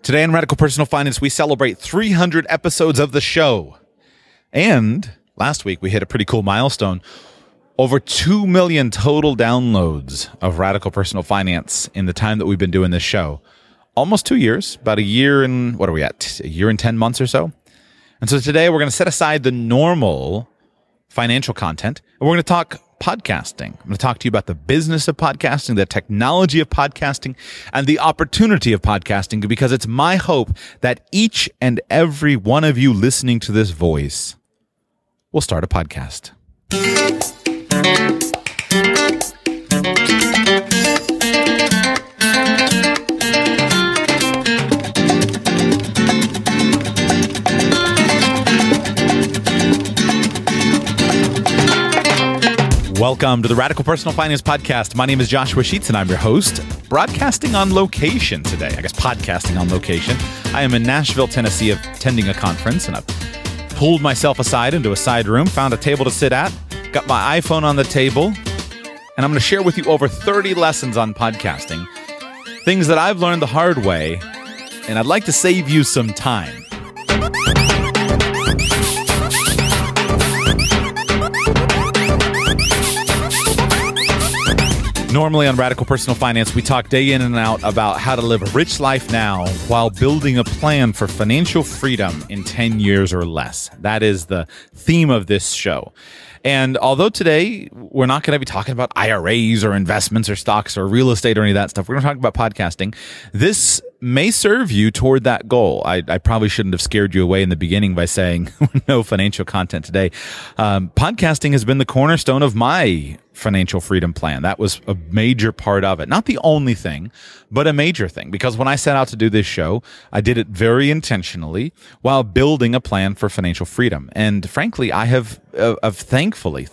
Today on Radical Personal Finance, we celebrate 300 episodes of the show. And last week, we hit a pretty cool milestone. Over 2 million total downloads of Radical Personal Finance in the time that we've been doing this show. Almost 2 years, about a year and, what are we at? A year and 10 months or so. And so today, we're going to set aside the normal financial content, and we're going to talk podcasting. I'm going to talk to you about the business of podcasting, the technology of podcasting, and the opportunity of podcasting, because it's my hope that each and every one of you listening to this voice will start a podcast. Welcome to the Radical Personal Finance Podcast. My name is Joshua Sheets, and I'm your host, broadcasting on location today. I guess podcasting on location. I am in Nashville, Tennessee, attending a conference, and I've pulled myself aside into a side room, found a table to sit at, got my iPhone on the table, and I'm going to share with you over 30 lessons on podcasting, things that I've learned the hard way, and I'd like to save you some time. Normally on Radical Personal Finance, we talk day in and out about how to live a rich life now while building a plan for financial freedom in 10 years or less. That is the theme of this show. And although today we're not going to be talking about IRAs or investments or stocks or real estate or any of that stuff, we're going to talk about podcasting. This may serve you toward that goal. I probably shouldn't have scared you away in the beginning by saying no financial content today. Podcasting has been the cornerstone of my financial freedom plan. That was a major part of it. Not the only thing, but a major thing. Because when I set out to do this show, I did it very intentionally while building a plan for financial freedom. And frankly, I have thankfully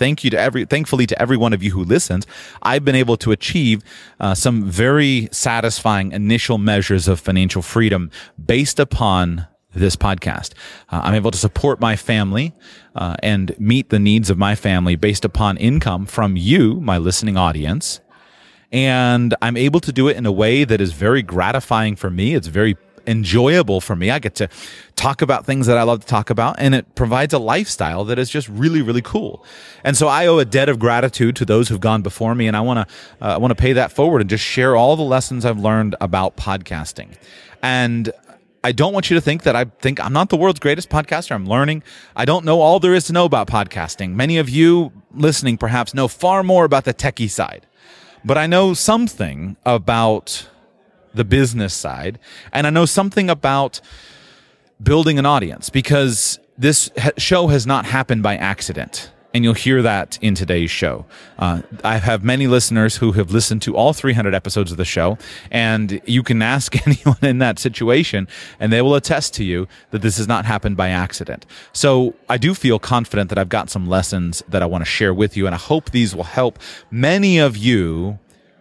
to every one of you who listens, I've been able to achieve some very satisfying initial measures of financial freedom based upon this podcast. I'm able to support my family and meet the needs of my family based upon income from you, my listening audience. And I'm able to do it in a way that is very gratifying for me. It's very enjoyable for me. I get to talk about things that I love to talk about, and it provides a lifestyle that is just really, really cool. And so I owe a debt of gratitude to those who've gone before me, and I want to pay that forward and just share all the lessons I've learned about podcasting. And I don't want you to think that I'm not the world's greatest podcaster. I'm learning. I don't know all there is to know about podcasting. Many of you listening perhaps know far more about the techie side, but I know something about the business side, and I know something about building an audience, because this show has not happened by accident. And you'll hear that in today's show. I have many listeners who have listened to all 300 episodes of the show, and you can ask anyone in that situation, and they will attest to you that this has not happened by accident. So I do feel confident that I've got some lessons that I want to share with you, and I hope these will help many of you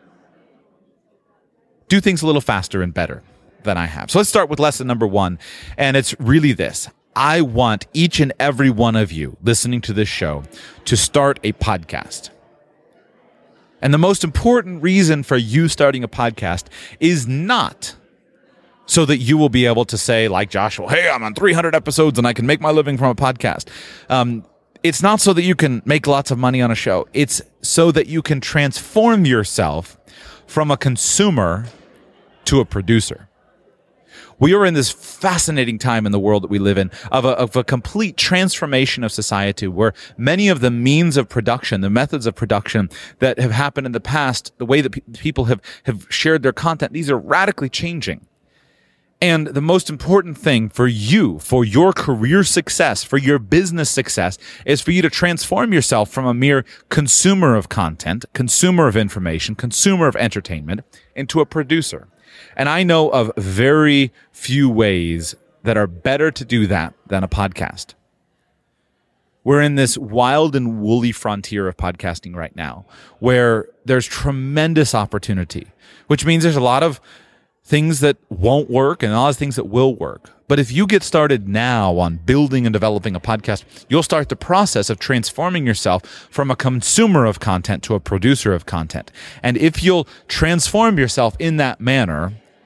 do things a little faster and better than I have. So let's start with lesson number 1, and it's really this. I want each and every one of you listening to this show to start a podcast. And the most important reason for you starting a podcast is not so that you will be able to say, like Joshua, hey, I'm on 300 episodes and I can make my living from a podcast. It's not so that you can make lots of money on a show. It's so that you can transform yourself from a consumer to a producer. We are in this fascinating time in the world that we live in of a complete transformation of society, where many of the means of production, the methods of production that have happened in the past, the way that people have shared their content, these are radically changing. And the most important thing for you, for your career success, for your business success, is for you to transform yourself from a mere consumer of content, consumer of information, consumer of entertainment, into a producer. And I know of very few ways that are better to do that than a podcast. We're in this wild and woolly frontier of podcasting right now, where there's tremendous opportunity, which means there's a lot of things that won't work and a lot of things that will work. But if you get started now on building and developing a podcast, you'll start the process of transforming yourself from a consumer of content to a producer of content. And if you'll transform yourself in that manner,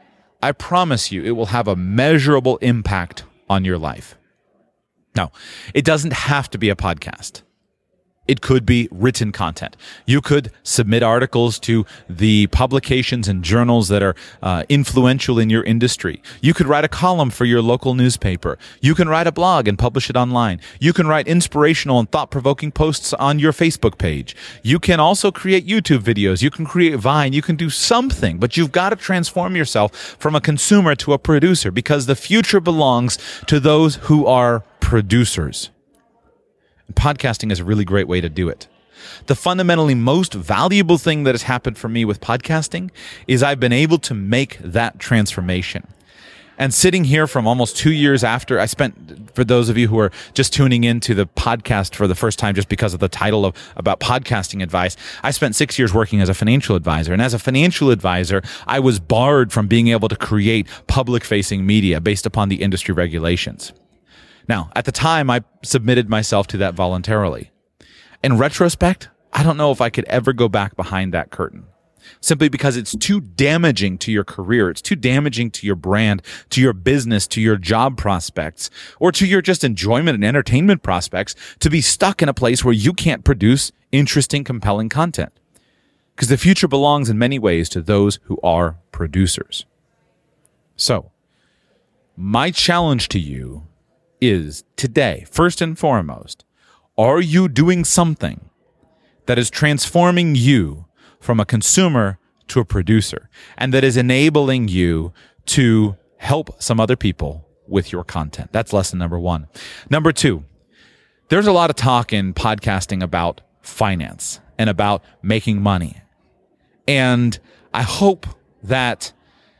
I promise you it will have a measurable impact on your life. Now, it doesn't have to be a podcast. It could be written content. You could submit articles to the publications and journals that are influential in your industry. You could write a column for your local newspaper. You can write a blog and publish it online. You can write inspirational and thought-provoking posts on your Facebook page. You can also create YouTube videos. You can create Vine. You can do something, but you've got to transform yourself from a consumer to a producer, because the future belongs to those who are producers. Podcasting is a really great way to do it. The fundamentally most valuable thing that has happened for me with podcasting is I've been able to make that transformation. And sitting here from almost 2 years after I spent, for those of you who are just tuning into the podcast for the first time just because of the title of about podcasting advice, I spent 6 years working as a financial advisor. And as a financial advisor, I was barred from being able to create public-facing media based upon the industry regulations. Now, at the time, I submitted myself to that voluntarily. In retrospect, I don't know if I could ever go back behind that curtain, simply because it's too damaging to your career. It's too damaging to your brand, to your business, to your job prospects, or to your just enjoyment and entertainment prospects to be stuck in a place where you can't produce interesting, compelling content. Because the future belongs in many ways to those who are producers. So, my challenge to you is today, first and foremost, are you doing something that is transforming you from a consumer to a producer, and that is enabling you to help some other people with your content? That's lesson number one. Number two, there's a lot of talk in podcasting about finance and about making money. And I hope that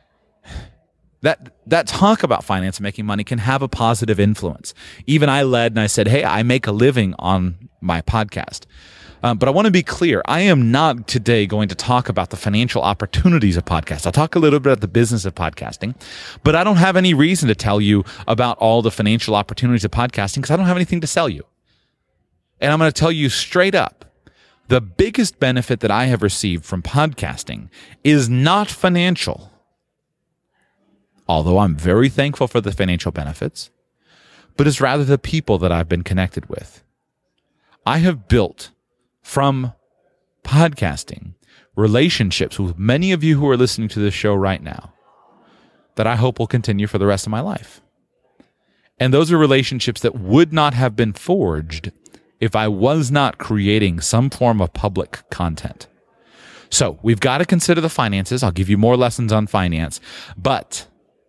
talk about finance and making money can have a positive influence. Even I led and I said, hey, I make a living on my podcast. But I want to be clear. I am not today going to talk about the financial opportunities of podcasts. I'll talk a little bit about the business of podcasting, but I don't have any reason to tell you about all the financial opportunities of podcasting because I don't have anything to sell you. And I'm going to tell you straight up, the biggest benefit that I have received from podcasting is not financial. Although I'm very thankful for the financial benefits, but it's rather the people that I've been connected with. I have built from podcasting relationships with many of you who are listening to this show right now that I hope will continue for the rest of my life. And those are relationships that would not have been forged if I was not creating some form of public content. So we've got to consider the finances. I'll give you more lessons on finance, but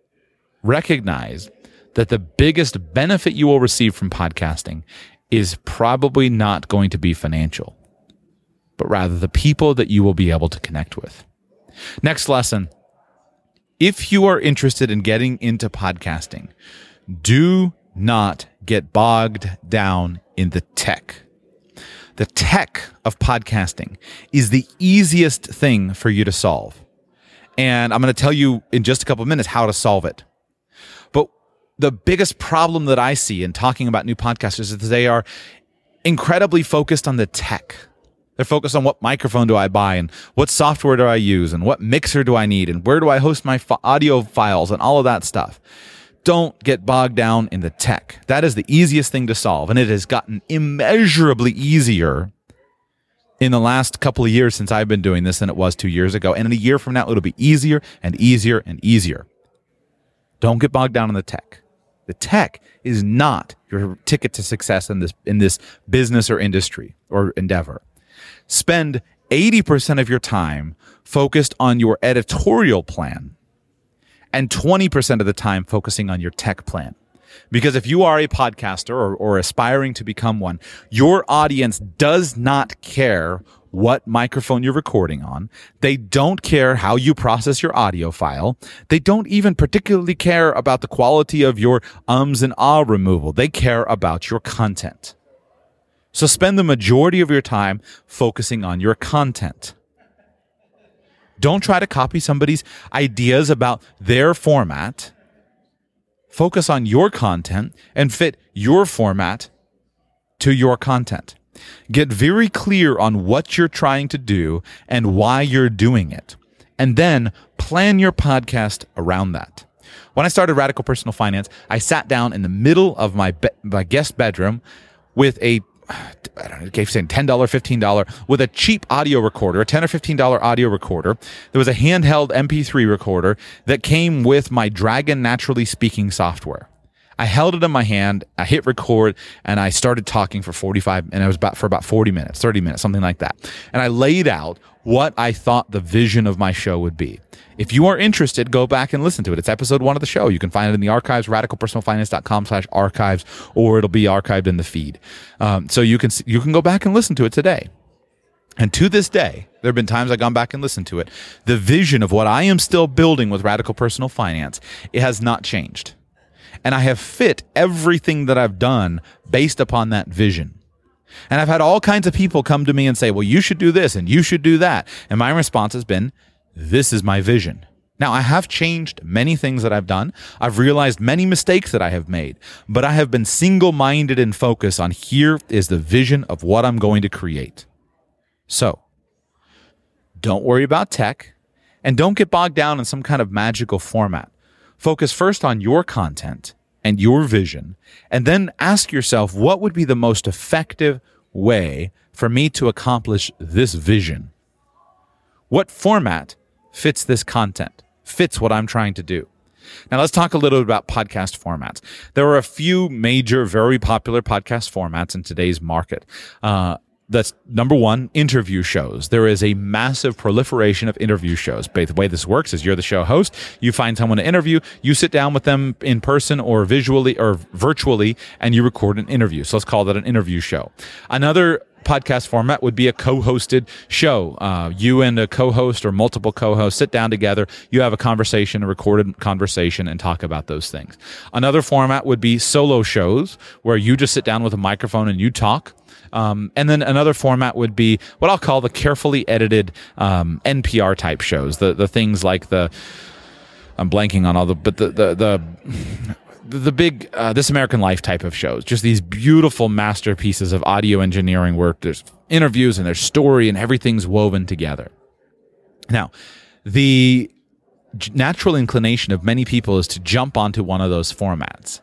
recognize that the biggest benefit you will receive from podcasting is probably not going to be financial, but rather the people that you will be able to connect with. Next lesson. If you are interested in getting into podcasting, do not get bogged down in the tech. The tech of podcasting is the easiest thing for you to solve. And I'm going to tell you in just a couple of minutes how to solve it. But the biggest problem that I see in talking about new podcasters is that they are incredibly focused on the tech. They're focused on what microphone do I buy and what software do I use and what mixer do I need and where do I host my audio files and all of that stuff. Don't get bogged down in the tech. That is the easiest thing to solve, and it has gotten immeasurably easier in the last couple of years since I've been doing this than it was 2 years ago. And in a year from now, it'll be easier and easier and easier. Don't get bogged down in the tech. The tech is not your ticket to success in this business or industry or endeavor. Spend 80% of your time focused on your editorial plan and 20% of the time focusing on your tech plan. Because if you are a podcaster or aspiring to become one, your audience does not care what microphone you're recording on. They don't care how you process your audio file. They don't even particularly care about the quality of your ums and ah removal. They care about your content. So spend the majority of your time focusing on your content. Don't try to copy somebody's ideas about their format. Focus on your content and fit your format to your content. Get very clear on what you're trying to do and why you're doing it. and then plan your podcast around that. When I started Radical Personal Finance, I sat down in the middle of my guest bedroom with a $10, $15 with a cheap audio recorder, a $10 or $15 audio recorder. There was a handheld MP3 recorder that came with my Dragon Naturally Speaking software. I held it in my hand, I hit record, and I started talking for 45, and it was for about 40 minutes, 30 minutes, something like that. And I laid out what I thought the vision of my show would be. If you are interested, go back and listen to it. It's episode 1 of the show. You can find it in the archives, radicalpersonalfinance.com/archives, or it'll be archived in the feed. So you can go back and listen to it today. And to this day, there have been times I've gone back and listened to it. The vision of what I am still building with Radical Personal Finance, it has not changed. And I have fit everything that I've done based upon that vision. And I've had all kinds of people come to me and say, well, you should do this and you should do that. And my response has been, this is my vision. Now, I have changed many things that I've done. I've realized many mistakes that I have made, but I have been single-minded and focused on here is the vision of what I'm going to create. So, don't worry about tech and don't get bogged down in some kind of magical format. Focus first on your content and your vision, and then ask yourself, what would be the most effective way for me to accomplish this vision? What format fits this content, fits what I'm trying to do? Now, let's talk a little bit about podcast formats. There are a few major, very popular podcast formats in today's market. That's number one, interview shows. There is a massive proliferation of interview shows. The way this works is you're the show host. You find someone to interview. You sit down with them in person or visually or virtually, and you record an interview. So let's call that an interview show. Another podcast format would be a co-hosted show. You and a co-host or multiple co-hosts sit down together. You have a conversation, a recorded conversation, and talk about those things. Another format would be solo shows where you just sit down with a microphone and you talk. And then another format would be what I'll call the carefully edited NPR type shows. The things like I'm blanking on all the big This American Life type of shows. Just these beautiful masterpieces of audio engineering where there's interviews and there's story and everything's woven together. Now, the natural inclination of many people is to jump onto one of those formats.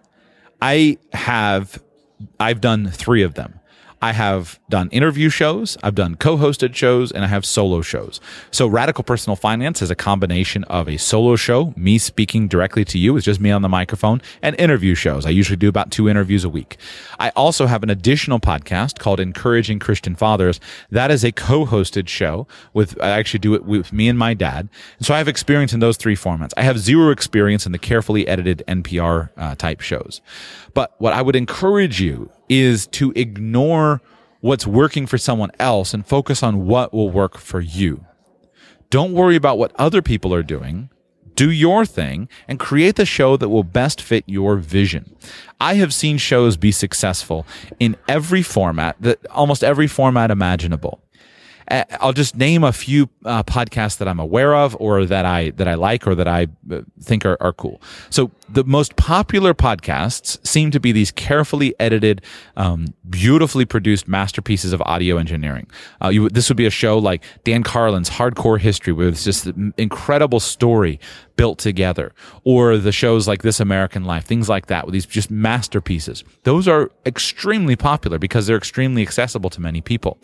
I've done 3 of them. I have done interview shows, I've done co-hosted shows, and I have solo shows. So Radical Personal Finance is a combination of a solo show, me speaking directly to you, it's just me on the microphone, and interview shows. I usually do about 2 interviews a week. I also have an additional podcast called Encouraging Christian Fathers. That is a co-hosted show I actually do it with me and my dad. And so I have experience in those 3 formats. I have 0 experience in the carefully edited NPR type shows. But what I would encourage you is to ignore what's working for someone else and focus on what will work for you. Don't worry about what other people are doing. Do your thing and create the show that will best fit your vision. I have seen shows be successful in every format, almost every format imaginable. I'll just name a few podcasts that I'm aware of or that I like or that I think are cool. So the most popular podcasts seem to be these carefully edited, beautifully produced masterpieces of audio engineering. This would be a show like Dan Carlin's Hardcore History, where it's just an incredible story built together, or the shows like This American Life, things like that, with these just masterpieces. Those are extremely popular because they're extremely accessible to many people.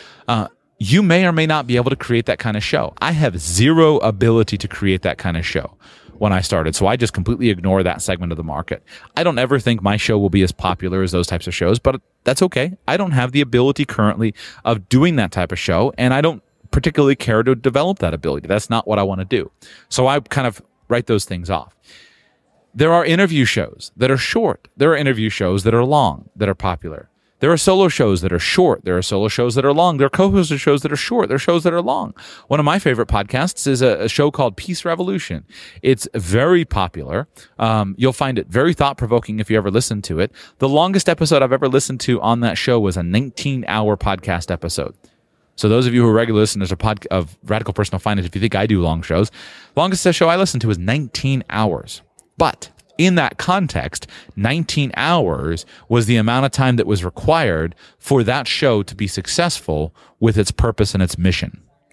You may or may not be able to create that kind of show. I have 0 ability to create that kind of show when I started, so I just completely ignore that segment of the market. I don't ever think my show will be as popular as those types of shows, but that's okay. I don't have the ability currently of doing that type of show, and I don't particularly care to develop that ability. That's not what I want to do. So I kind of write those things off. There are interview shows that are short. There are interview shows that are long, that are popular. There are solo shows that are short. There are solo shows that are long. There are co-hosted shows that are short. There are shows that are long. One of my favorite podcasts is a show called Peace Revolution. It's very popular. You'll find it very thought-provoking if you ever listen to it. The longest episode I've ever listened to on that show was a 19-hour podcast episode. So those of you who are regular listeners of Radical Personal Finance, if you think I do long shows, longest show I listened to was 19 hours. But in that context, 19 hours was the amount of time that was required for that show to be successful with its purpose and its mission.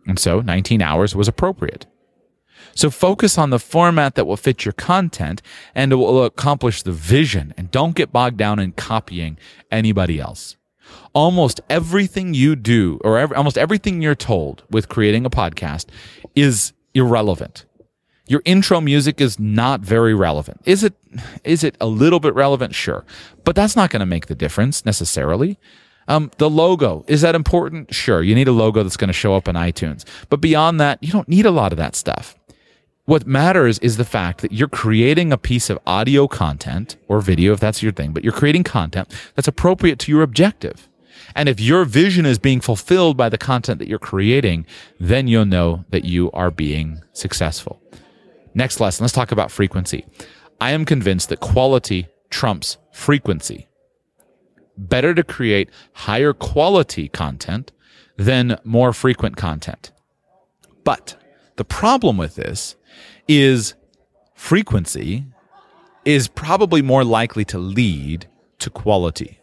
And so 19 hours was appropriate. So focus on the format that will fit your content and it will accomplish the vision, and don't get bogged down in copying anybody else. Almost everything you do or almost everything you're told with creating a podcast is irrelevant. Your intro music is not very relevant. Is it a little bit relevant? Sure. But that's not going to make the difference necessarily. The logo, is that important? Sure. You need a logo that's going to show up in iTunes. But beyond that, you don't need a lot of that stuff. What matters is the fact that you're creating a piece of audio content or video, if that's your thing, but you're creating content that's appropriate to your objective. And if your vision is being fulfilled by the content that you're creating, then you'll know that you are being successful. Next lesson, let's talk about frequency. I am convinced that quality trumps frequency. Better to create higher quality content than more frequent content. But the problem with this is frequency is probably more likely to lead to quality,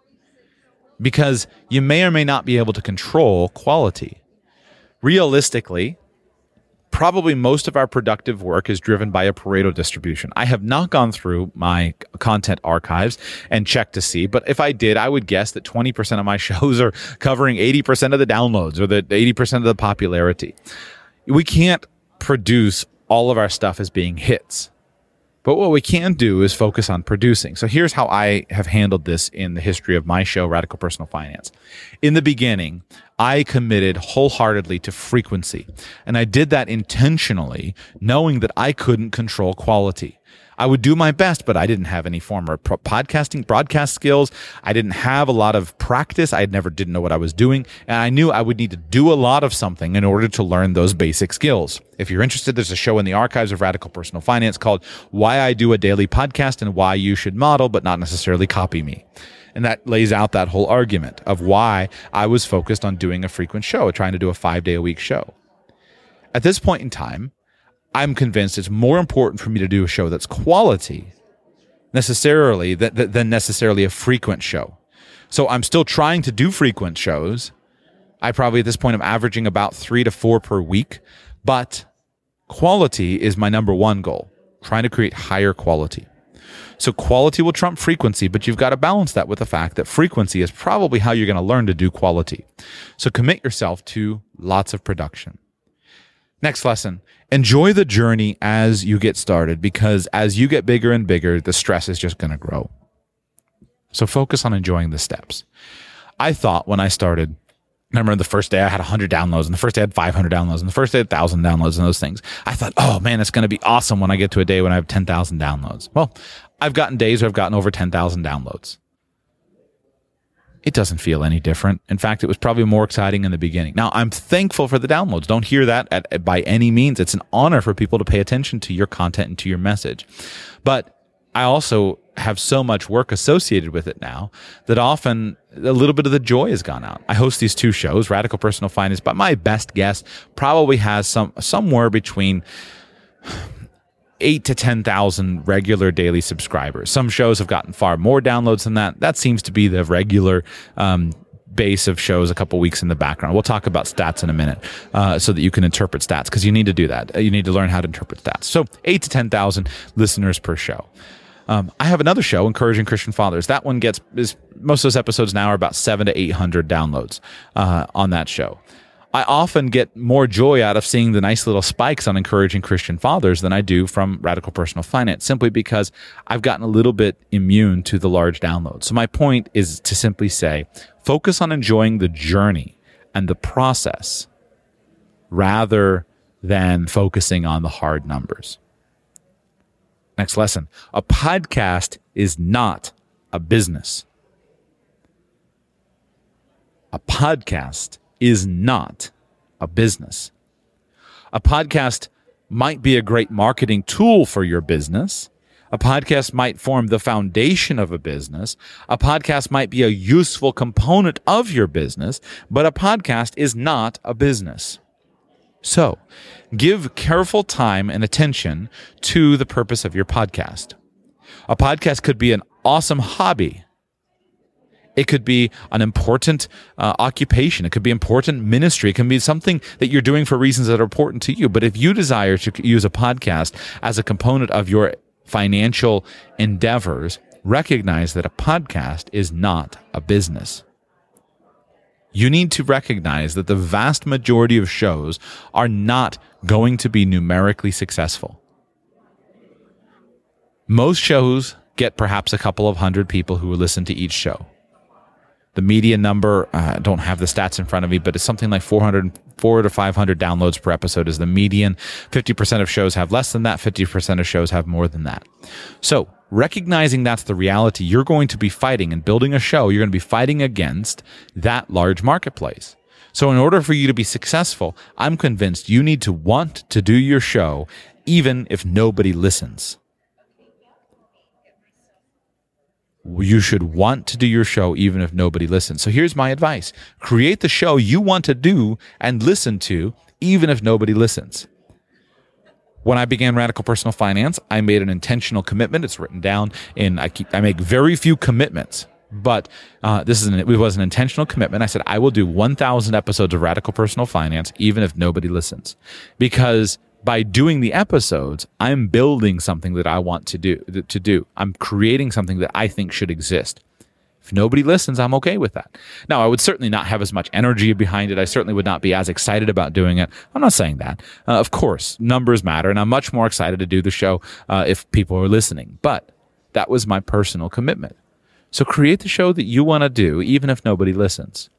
because you may or may not be able to control quality. Realistically, probably most of our productive work is driven by a Pareto distribution. I have not gone through my content archives and checked to see, but if I did, I would guess that 20% of my shows are covering 80% of the downloads or the 80% of the popularity. We can't produce all of our stuff as being hits. But what we can do is focus on producing. So here's how I have handled this in the history of my show, Radical Personal Finance. In the beginning, I committed wholeheartedly to frequency. And I did that intentionally, knowing that I couldn't control quality. I would do my best, but I didn't have any former podcasting, broadcast skills. I didn't have a lot of practice. Didn't know what I was doing. And I knew I would need to do a lot of something in order to learn those basic skills. If you're interested, there's a show in the archives of Radical Personal Finance called Why I Do a Daily Podcast and Why You Should Model, but not necessarily copy me. And that lays out that whole argument of why I was focused on doing a frequent show, trying to do a 5-day-a-week show. At this point in time, I'm convinced it's more important for me to do a show that's quality necessarily than necessarily a frequent show. So I'm still trying to do frequent shows. I probably at this point am averaging about 3 to 4 per week, but quality is my number one goal, trying to create higher quality. So quality will trump frequency, but you've got to balance that with the fact that frequency is probably how you're going to learn to do quality. So commit yourself to lots of production. Next lesson, enjoy the journey as you get started, because as you get bigger and bigger, the stress is just going to grow. So focus on enjoying the steps. I thought when I started, I remember the first day I had 100 downloads, and the first day I had 500 downloads, and the first day I had 1,000 downloads and those things. I thought, oh man, it's going to be awesome when I get to a day when I have 10,000 downloads. Well, I've gotten days where I've gotten over 10,000 downloads. It doesn't feel any different. In fact, it was probably more exciting in the beginning. Now, I'm thankful for the downloads. Don't hear that by any means. It's an honor for people to pay attention to your content and to your message. But I also have so much work associated with it now that often a little bit of the joy has gone out. I host these 2 shows, Radical Personal Finance, but my best guess probably has somewhere between 8 to 10,000 regular daily subscribers. Some shows have gotten far more downloads than that. That seems to be the regular base of shows a couple weeks in the background. We'll talk about stats in a minute so that you can interpret stats, because you need to do that. You need to learn how to interpret stats. So 8 to 10,000 listeners per show. I have another show, Encouraging Christian Fathers. That one most of those episodes now are about 700 to 800 downloads on that show. I often get more joy out of seeing the nice little spikes on Encouraging Christian Fathers than I do from Radical Personal Finance, simply because I've gotten a little bit immune to the large downloads. So my point is to simply say, focus on enjoying the journey and the process rather than focusing on the hard numbers. Next lesson. A podcast is not a business. A podcast is not a business. A podcast might be a great marketing tool for your business. A podcast might form the foundation of a business. A podcast might be a useful component of your business, but a podcast is not a business. So, give careful time and attention to the purpose of your podcast. A podcast could be an awesome hobby. It could be an important occupation. It could be important ministry. It can be something that you're doing for reasons that are important to you. But if you desire to use a podcast as a component of your financial endeavors, recognize that a podcast is not a business. You need to recognize that the vast majority of shows are not going to be numerically successful. Most shows get perhaps a couple of hundred people who will listen to each show. The median number, I don't have the stats in front of me, but it's something like 400 to 500 downloads per episode is the median. 50% of shows have less than that. 50% of shows have more than that. So recognizing that's the reality, you're going to be fighting and building a show. You're going to be fighting against that large marketplace. So in order for you to be successful, I'm convinced you need to want to do your show even if nobody listens. You should want to do your show even if nobody listens. So here's my advice. Create the show you want to do and listen to even if nobody listens. When I began Radical Personal Finance, I made an intentional commitment. It's written down I make very few commitments, but it was an intentional commitment. I said, I will do 1,000 episodes of Radical Personal Finance even if nobody listens, because by doing the episodes, I'm building something that I want to do. I'm creating something that I think should exist. If nobody listens, I'm okay with that. Now, I would certainly not have as much energy behind it. I certainly would not be as excited about doing it. I'm not saying that. Of course, numbers matter, and I'm much more excited to do the show if people are listening. But that was my personal commitment. So create the show that you want to do, even if nobody listens.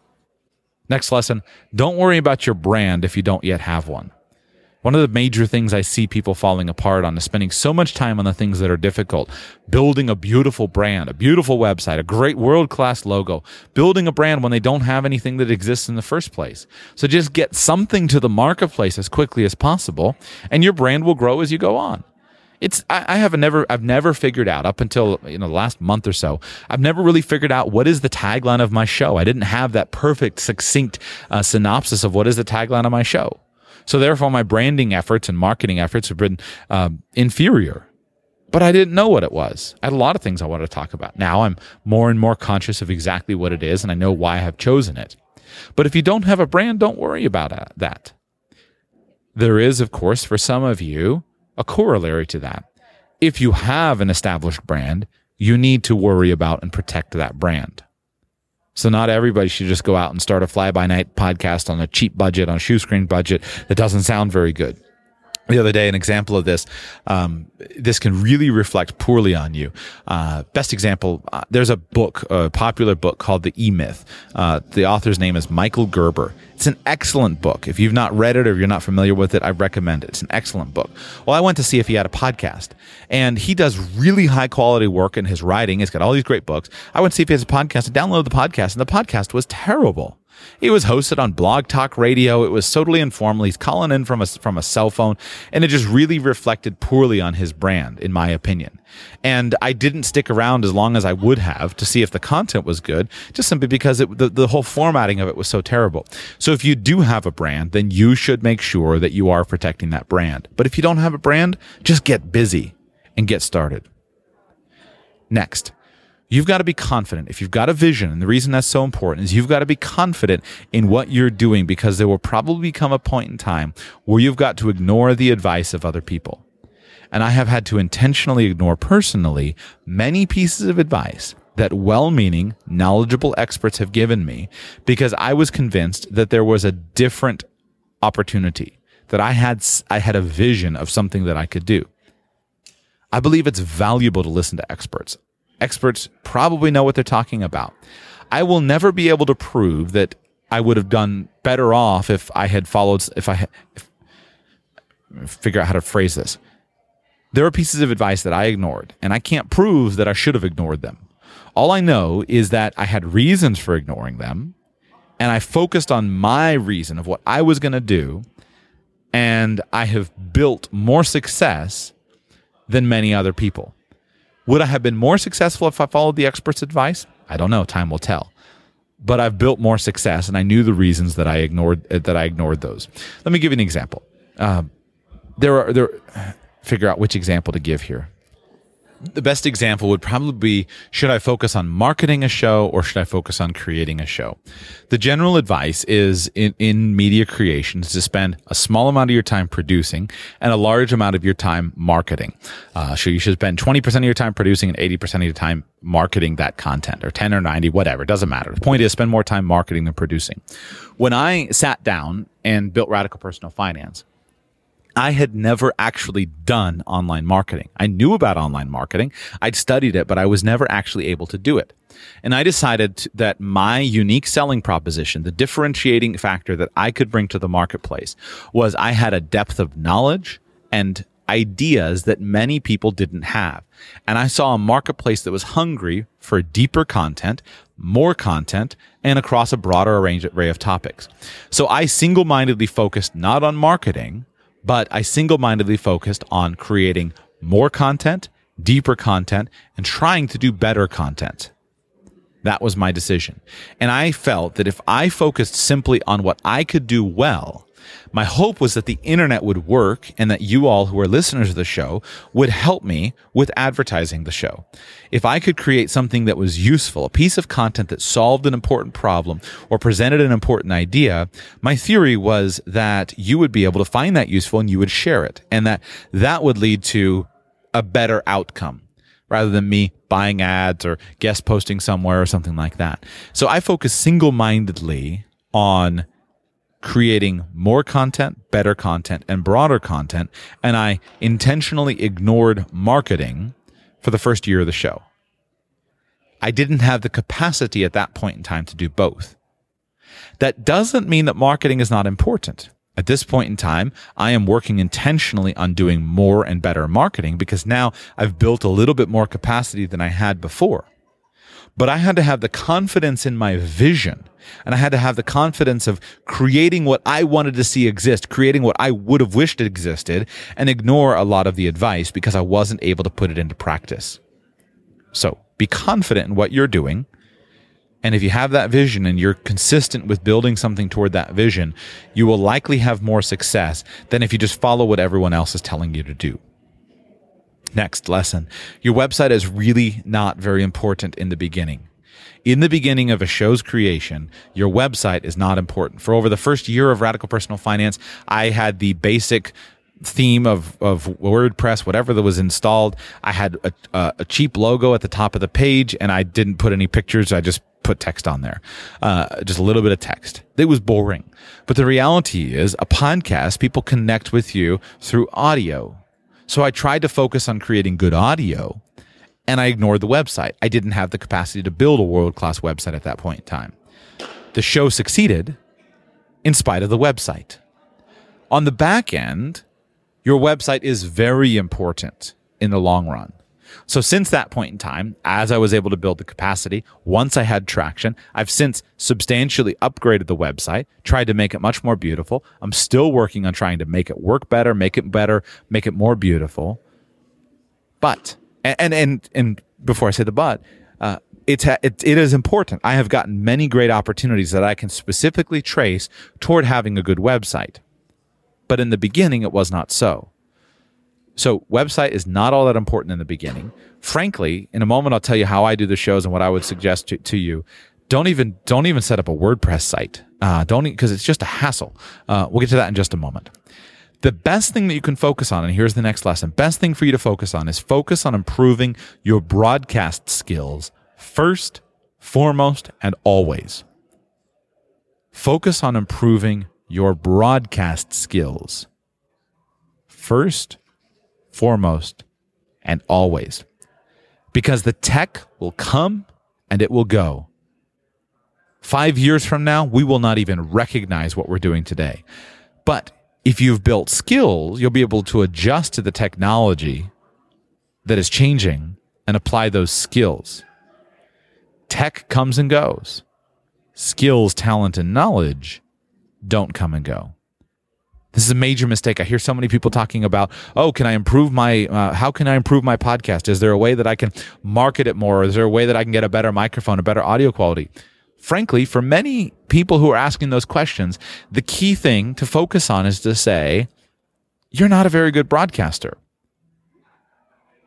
Next lesson, don't worry about your brand if you don't yet have one. One of the major things I see people falling apart on is spending so much time on the things that are difficult. Building a beautiful brand, a beautiful website, a great world-class logo. Building a brand when they don't have anything that exists in the first place. So just get something to the marketplace as quickly as possible, and your brand will grow as you go on. I've never figured out up until the last month or so. I've never really figured out what is the tagline of my show. I didn't have that perfect, succinct synopsis of what is the tagline of my show. So therefore, my branding efforts and marketing efforts have been inferior. But I didn't know what it was. I had a lot of things I wanted to talk about. Now I'm more and more conscious of exactly what it is, and I know why I have chosen it. But if you don't have a brand, don't worry about that. There is, of course, for some of you, a corollary to that. If you have an established brand, you need to worry about and protect that brand. So not everybody should just go out and start a fly-by-night podcast on a cheap budget, on a shoestring budget that doesn't sound very good. The other day, an example of this, this can really reflect poorly on you. Best example, there's a book, a popular book called The E-Myth. The author's name is Michael Gerber. It's an excellent book. If you've not read it or you're not familiar with it, I recommend it. It's an excellent book. Well, I went to see if he had a podcast, and he does really high quality work in his writing. He's got all these great books. I went to see if he has a podcast. I downloaded the podcast, and the podcast was terrible. It was hosted on Blog Talk Radio. It was totally informal. He's calling in from a cell phone, and it just really reflected poorly on his brand, in my opinion. And I didn't stick around as long as I would have to see if the content was good, just simply because the whole formatting of it was so terrible. So if you do have a brand, then you should make sure that you are protecting that brand. But if you don't have a brand, just get busy and get started. Next. You've got to be confident. If you've got a vision, and the reason that's so important is you've got to be confident in what you're doing, because there will probably come a point in time where you've got to ignore the advice of other people. And I have had to intentionally ignore personally many pieces of advice that well-meaning, knowledgeable experts have given me, because I was convinced that there was a different opportunity, that I had a vision of something that I could do. I believe it's valuable to listen to experts. Experts probably know what they're talking about. I will never be able to prove that I would have done better off if I had followed, figure out how to phrase this. There are pieces of advice that I ignored, and I can't prove that I should have ignored them. All I know is that I had reasons for ignoring them, and I focused on my reason of what I was going to do, and I have built more success than many other people. Would I have been more successful if I followed the expert's advice? I don't know. Time will tell. But I've built more success, and I knew the reasons that I ignored those. Let me give you an example. Figure out which example to give here. The best example would probably be, should I focus on marketing a show or should I focus on creating a show? The general advice is in media creation is to spend a small amount of your time producing and a large amount of your time marketing. So you should spend 20% of your time producing and 80% of your time marketing that content, or 10 or 90, whatever. It doesn't matter. The point is spend more time marketing than producing. When I sat down and built Radical Personal Finance, I had never actually done online marketing. I knew about online marketing. I'd studied it, but I was never actually able to do it. And I decided that my unique selling proposition, the differentiating factor that I could bring to the marketplace, was I had a depth of knowledge and ideas that many people didn't have. And I saw a marketplace that was hungry for deeper content, more content, and across a broader array of topics. So I single-mindedly focused not on marketing, but I single-mindedly focused on creating more content, deeper content, and trying to do better content. That was my decision. And I felt that if I focused simply on what I could do well, my hope was that the internet would work and that you all who are listeners of the show would help me with advertising the show. If I could create something that was useful, a piece of content that solved an important problem or presented an important idea, my theory was that you would be able to find that useful and you would share it, and that would lead to a better outcome rather than me buying ads or guest posting somewhere or something like that. So I focus single-mindedly on creating more content, better content, and broader content. And I intentionally ignored marketing for the first year of the show. I didn't have the capacity at that point in time to do both. That doesn't mean that marketing is not important. At this point in time, I am working intentionally on doing more and better marketing because now I've built a little bit more capacity than I had before. But I had to have the confidence in my vision, and I had to have the confidence of creating what I wanted to see exist, creating what I would have wished it existed, and ignore a lot of the advice because I wasn't able to put it into practice. So be confident in what you're doing. And if you have that vision and you're consistent with building something toward that vision, you will likely have more success than if you just follow what everyone else is telling you to do. Next lesson. Your website is really not very important in the beginning. In the beginning of a show's creation, your website is not important. For over the first year of Radical Personal Finance, I had the basic theme of WordPress, whatever that was installed. I had a cheap logo at the top of the page, and I didn't put any pictures. I just put text on there, just a little bit of text. It was boring. But the reality is, a podcast, people connect with you through audio. So I tried to focus on creating good audio, and I ignored the website. I didn't have the capacity to build a world-class website at that point in time. The show succeeded in spite of the website. On the back end, your website is very important in the long run. So since that point in time, as I was able to build the capacity, once I had traction, I've since substantially upgraded the website, tried to make it much more beautiful. I'm still working on trying to make it work better, make it more beautiful. But, and before I say the but, it is important. I have gotten many great opportunities that I can specifically trace toward having a good website. But in the beginning, it was not so. So website is not all that important in the beginning. Frankly, in a moment, I'll tell you how I do the shows and what I would suggest to you. Don't even set up a WordPress site. Because it's just a hassle. We'll get to that in just a moment. The best thing that you can focus on, and here's the next lesson, best thing for you to focus on is focus on improving your broadcast skills first, foremost, and always. Focus on improving your broadcast skills first, foremost, and always. Because the tech will come and it will go. 5 years from now, we will not even recognize what we're doing today. But if you've built skills, you'll be able to adjust to the technology that is changing and apply those skills. Tech comes and goes. Skills, talent, and knowledge don't come and go. This is a major mistake. I hear so many people talking about, how can I improve my podcast? Is there a way that I can market it more? Is there a way that I can get a better microphone, a better audio quality? Frankly, for many people who are asking those questions, the key thing to focus on is to say, you're not a very good broadcaster.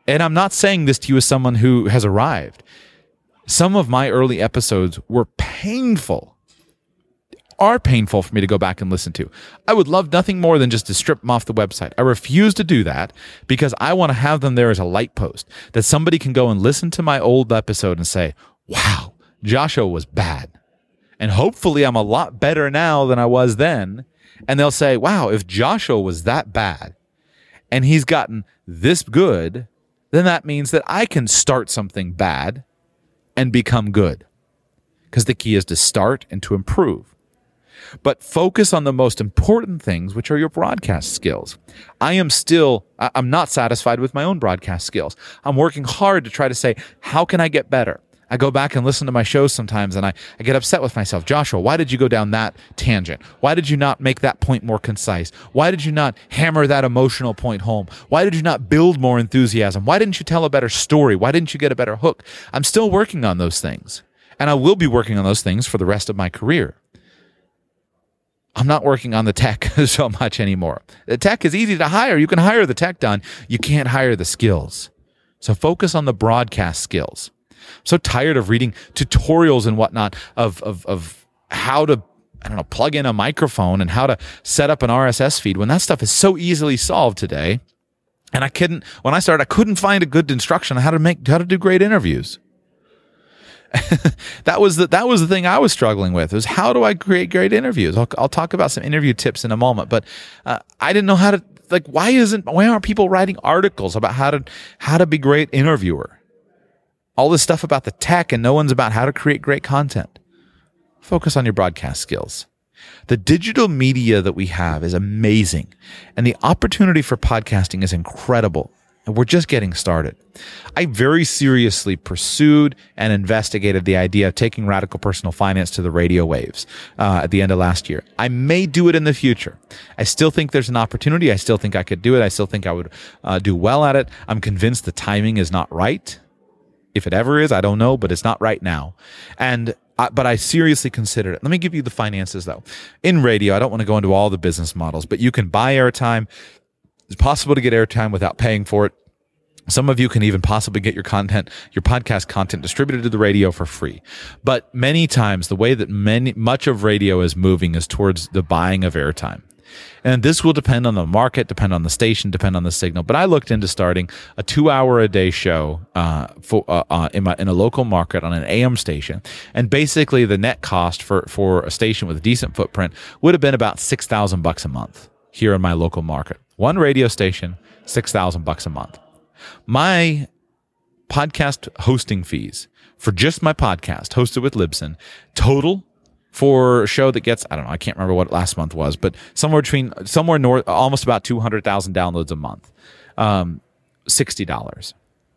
And I'm not saying this to you as someone who has arrived. Some of my early episodes were painful, are painful for me to go back and listen to. I would love nothing more than just to strip them off the website. I refuse to do that because I want to have them there as a light post that somebody can go and listen to my old episode and say, wow, Joshua was bad. And hopefully I'm a lot better now than I was then. And they'll say, wow, if Joshua was that bad and he's gotten this good, then that means that I can start something bad and become good. Because the key is to start and to improve. But focus on the most important things, which are your broadcast skills. I'm not satisfied with my own broadcast skills. I'm working hard to try to say, how can I get better? I go back and listen to my shows sometimes and I get upset with myself. Joshua, why did you go down that tangent? Why did you not make that point more concise? Why did you not hammer that emotional point home? Why did you not build more enthusiasm? Why didn't you tell a better story? Why didn't you get a better hook? I'm still working on those things. And I will be working on those things for the rest of my career. I'm not working on the tech so much anymore. The tech is easy to hire. You can hire the tech done. You can't hire the skills. So focus on the broadcast skills. I'm so tired of reading tutorials and whatnot of how to, plug in a microphone and how to set up an RSS feed when that stuff is so easily solved today. And I couldn't find a good instruction on how to do great interviews. That was the thing I was struggling with, is how do I create great interviews? I'll talk about some interview tips in a moment, but I didn't know how to, why aren't people writing articles about how to be a great interviewer? All this stuff about the tech and no one's about how to create great content. Focus on your broadcast skills. The digital media that we have is amazing, and the opportunity for podcasting is incredible. And we're just getting started. I very seriously pursued and investigated the idea of taking Radical Personal Finance to the radio waves at the end of last year. I may do it in the future. I still think there's an opportunity. I still think I could do it. I still think I would do well at it. I'm convinced the timing is not right. If it ever is, I don't know, but it's not right now. But I seriously considered it. Let me give you the finances, though. In radio, I don't want to go into all the business models, but you can buy airtime. It's possible to get airtime without paying for it. Some of you can even possibly get your podcast content distributed to the radio for free. But many times, the way that much of radio is moving is towards the buying of airtime. And this will depend on the market, depend on the station, depend on the signal. But I looked into starting a 2-hour-a-day show in a local market on an AM station. And basically, the net cost for a station with a decent footprint would have been about $6,000 a month here in my local market. One radio station, $6,000 a month. My podcast hosting fees for just my podcast hosted with Libsyn total for a show that gets, I can't remember what last month was, but somewhere north, almost about 200,000 downloads a month, $60.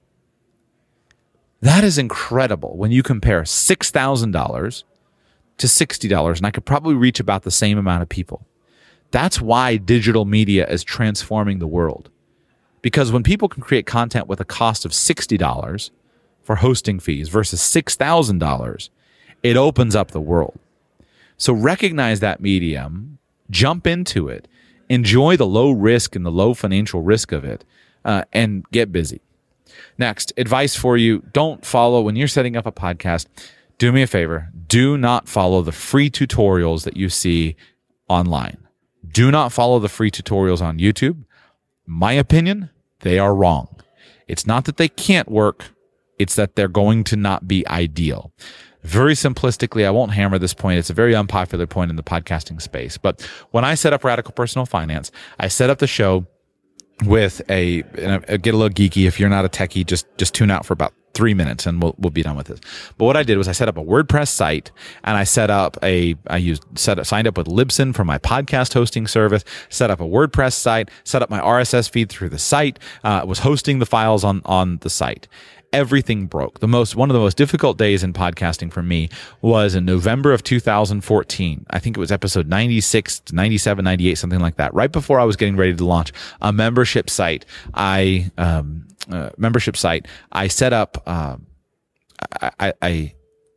That is incredible when you compare $6,000 to $60, and I could probably reach about the same amount of people. That's why digital media is transforming the world. Because when people can create content with a cost of $60 for hosting fees versus $6,000, it opens up the world. So recognize that medium, jump into it, enjoy the low risk and the low financial risk of it, and get busy. Next, advice for you. Don't follow, when you're setting up a podcast, do me a favor. Do not follow the free tutorials that you see online. Do not follow the free tutorials on YouTube. My opinion, they are wrong. It's not that they can't work. It's that they're going to not be ideal. Very simplistically, I won't hammer this point. It's a very unpopular point in the podcasting space. But when I set up Radical Personal Finance, I set up the show with and I get a little geeky. If you're not a techie, just tune out for about 3 minutes and we'll be done with this. But what I did was I set up a WordPress site and I signed up with Libsyn for my podcast hosting service, set up a WordPress site, set up my RSS feed through the site, was hosting the files on the site. Everything broke. One of the most difficult days in podcasting for me was in November of 2014. I think it was episode 96, 97, 98, something like that. Right before I was getting ready to launch a membership site, I set up. I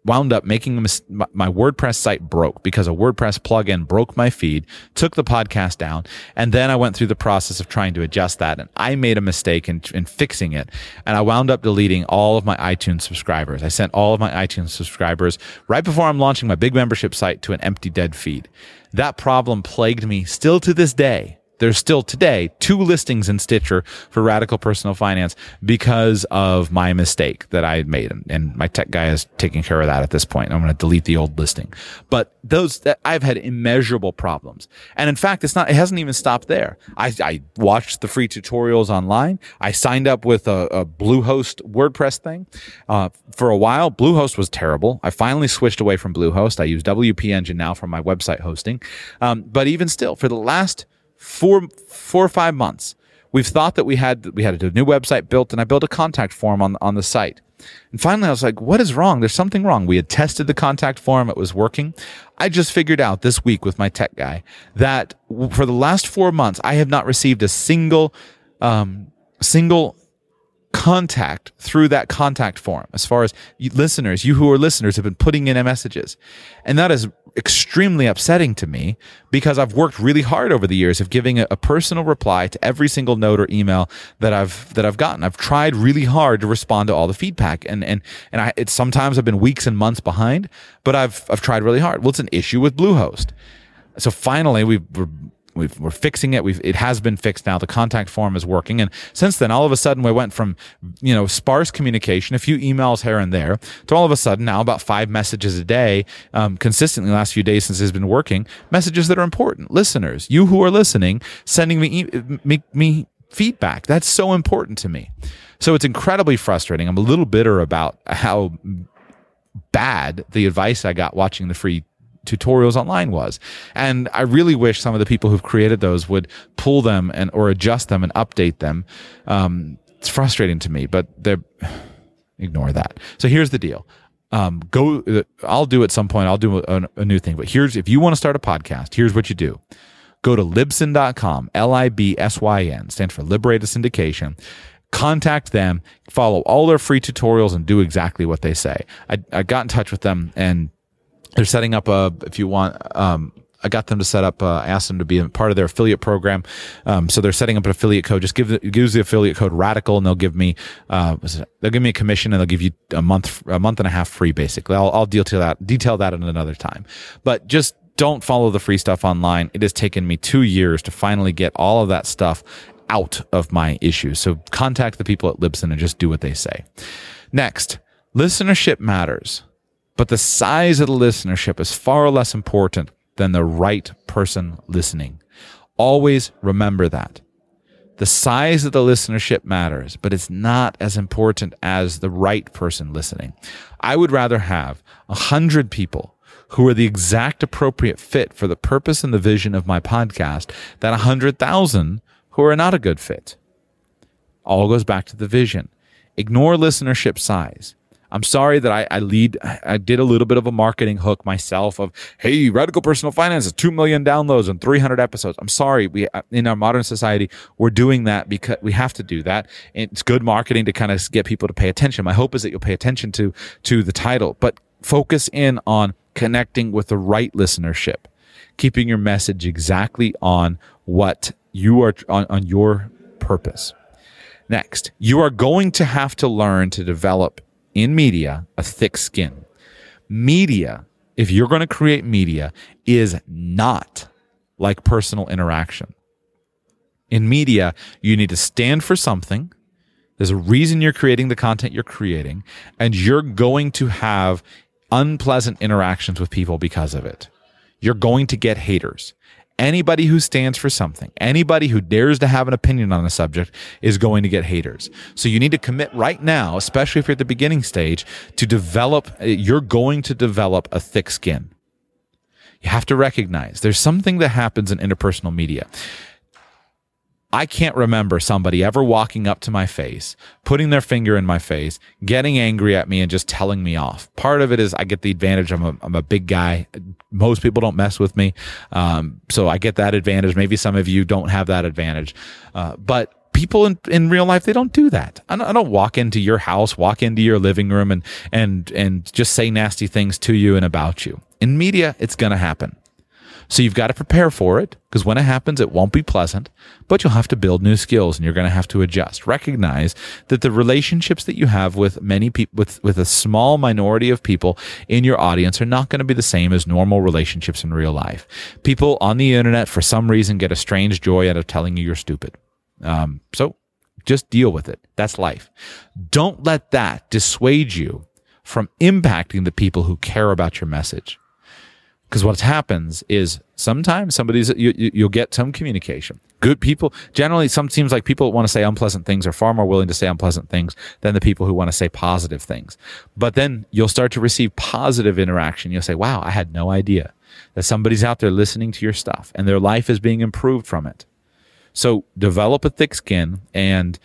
wound up making my WordPress site broke because a WordPress plugin broke my feed, took the podcast down, and then I went through the process of trying to adjust that, and I made a mistake in fixing it, and I wound up deleting all of my iTunes subscribers. I sent all of my iTunes subscribers right before I'm launching my big membership site to an empty, dead feed. That problem plagued me still to this day. There's still today 2 listings in Stitcher for Radical Personal Finance because of my mistake that I had made. And my tech guy is taking care of that at this point. I'm going to delete the old listing. But I've had immeasurable problems. And in fact, it hasn't even stopped there. I watched the free tutorials online. I signed up with a Bluehost WordPress thing. For a while, Bluehost was terrible. I finally switched away from Bluehost. I use WP Engine now for my website hosting. But even still, for the last 4 or 5 months, we've thought that we had a new website built, and I built a contact form on the site. And finally, I was like, what is wrong? There's something wrong. We had tested the contact form. It was working. I just figured out this week with my tech guy that for the last 4 months, I have not received a single contact through that contact form. As far as you who are listeners have been putting in messages. And that is extremely upsetting to me because I've worked really hard over the years of giving a personal reply to every single note or email that I've gotten. I've tried really hard to respond to all the feedback, and it's sometimes I've been weeks and months behind, but I've tried really hard. Well, it's an issue with Bluehost. So finally we're fixing it. It has been fixed now. The contact form is working. And since then, all of a sudden, we went from, sparse communication, a few emails here and there, to all of a sudden now about 5 messages a day, consistently the last few days since it's been working, messages that are important. Listeners, you who are listening, sending me feedback. That's so important to me. So it's incredibly frustrating. I'm a little bitter about how bad the advice I got watching the free tutorials online was. And I really wish some of the people who've created those would pull them or adjust them and update them. It's frustrating to me, but ignore that. So here's the deal. I'll do at some point, I'll do a new thing, but if you want to start a podcast, here's what you do. Go to Libsyn.com, Libsyn, stands for Liberated Syndication. Contact them, follow all their free tutorials, and do exactly what they say. I got in touch with them, and they're setting up if you want, I got them to set up, I asked them to be a part of their affiliate program. So they're setting up an affiliate code. Just use the affiliate code RADICAL, and they'll give me a commission, and they'll give you a month and a half free, basically. I'll detail that at another time. But just don't follow the free stuff online. It has taken me 2 years to finally get all of that stuff out of my issues. So contact the people at Libsyn and just do what they say. Next, listenership matters. But the size of the listenership is far less important than the right person listening. Always remember that. The size of the listenership matters, but it's not as important as the right person listening. I would rather have 100 people who are the exact appropriate fit for the purpose and the vision of my podcast than 100,000 who are not a good fit. All goes back to the vision. Ignore listenership size. I'm sorry that I did a little bit of a marketing hook myself of, hey, Radical Personal Finance has 2 million downloads and 300 episodes. I'm sorry. In our modern society, we're doing that because we have to do that. It's good marketing to kind of get people to pay attention. My hope is that you'll pay attention to the title, but focus in on connecting with the right listenership, keeping your message exactly on what you are on your purpose. Next, you are going to have to learn to develop in media a thick skin. Media, if you're going to create media, is not like personal interaction. In media, you need to stand for something. There's a reason you're creating the content you're creating, and you're going to have unpleasant interactions with people because of it. You're going to get haters. Anybody who stands for something, anybody who dares to have an opinion on a subject is going to get haters. So you need to commit right now, especially if you're at the beginning stage, you're going to develop a thick skin. You have to recognize there's something that happens in interpersonal media. I can't remember somebody ever walking up to my face, putting their finger in my face, getting angry at me, and just telling me off. Part of it is I get the advantage. I'm a big guy. Most people don't mess with me. So I get that advantage. Maybe some of you don't have that advantage. But people in real life, they don't do that. I don't walk into your house, walk into your living room and just say nasty things to you and about you. In media, it's going to happen. So you've got to prepare for it, because when it happens, it won't be pleasant, but you'll have to build new skills and you're going to have to adjust. Recognize that the relationships that you have with many people, with a small minority of people in your audience, are not going to be the same as normal relationships in real life. People on the internet, for some reason, get a strange joy out of telling you you're stupid. So just deal with it. That's life. Don't let that dissuade you from impacting the people who care about your message. Because what happens is sometimes you'll get some communication. Good people, generally, seems like people that want to say unpleasant things are far more willing to say unpleasant things than the people who want to say positive things. But then you'll start to receive positive interaction. You'll say, wow, I had no idea that somebody's out there listening to your stuff and their life is being improved from it. So develop a thick skin and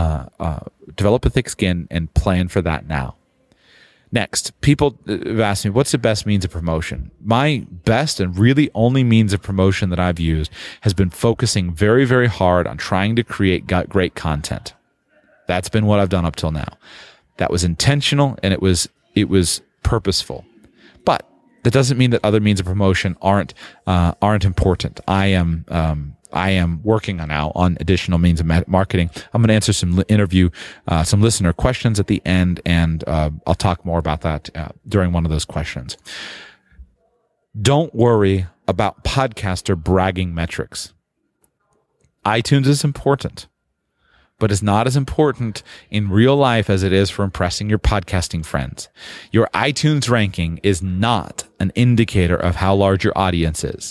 plan for that now. Next, people have asked me, what's the best means of promotion? My best and really only means of promotion that I've used has been focusing very, very hard on trying to create great content. That's been what I've done up till now. That was intentional and it was purposeful. But that doesn't mean that other means of promotion aren't important. I am working now on additional means of marketing. I'm going to answer some listener questions at the end, and I'll talk more about that during one of those questions. Don't worry about podcaster bragging metrics. iTunes is important, but it's not as important in real life as it is for impressing your podcasting friends. Your iTunes ranking is not an indicator of how large your audience is.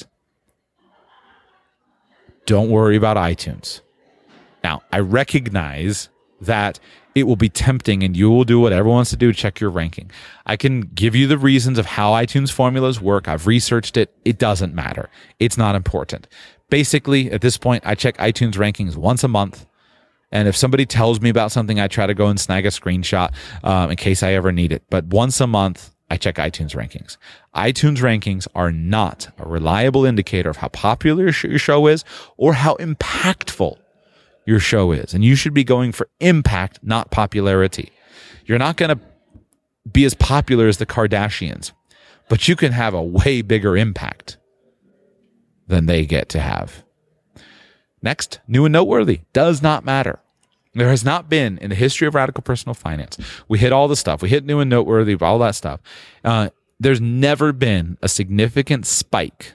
Don't worry about iTunes. Now, I recognize that it will be tempting and you will do what everyone wants to do, check your ranking. I can give you the reasons of how iTunes formulas work. I've researched it. It doesn't matter. It's not important. Basically, at this point, I check iTunes rankings once a month. And if somebody tells me about something, I try to go and snag a screenshot in case I ever need it. But once a month, I check iTunes rankings. iTunes rankings are not a reliable indicator of how popular your show is or how impactful your show is. And you should be going for impact, not popularity. You're not going to be as popular as the Kardashians, but you can have a way bigger impact than they get to have. Next, new and noteworthy does not matter. There has not been in the history of Radical Personal Finance. We hit all the stuff. We hit new and noteworthy, all that stuff. There's never been a significant spike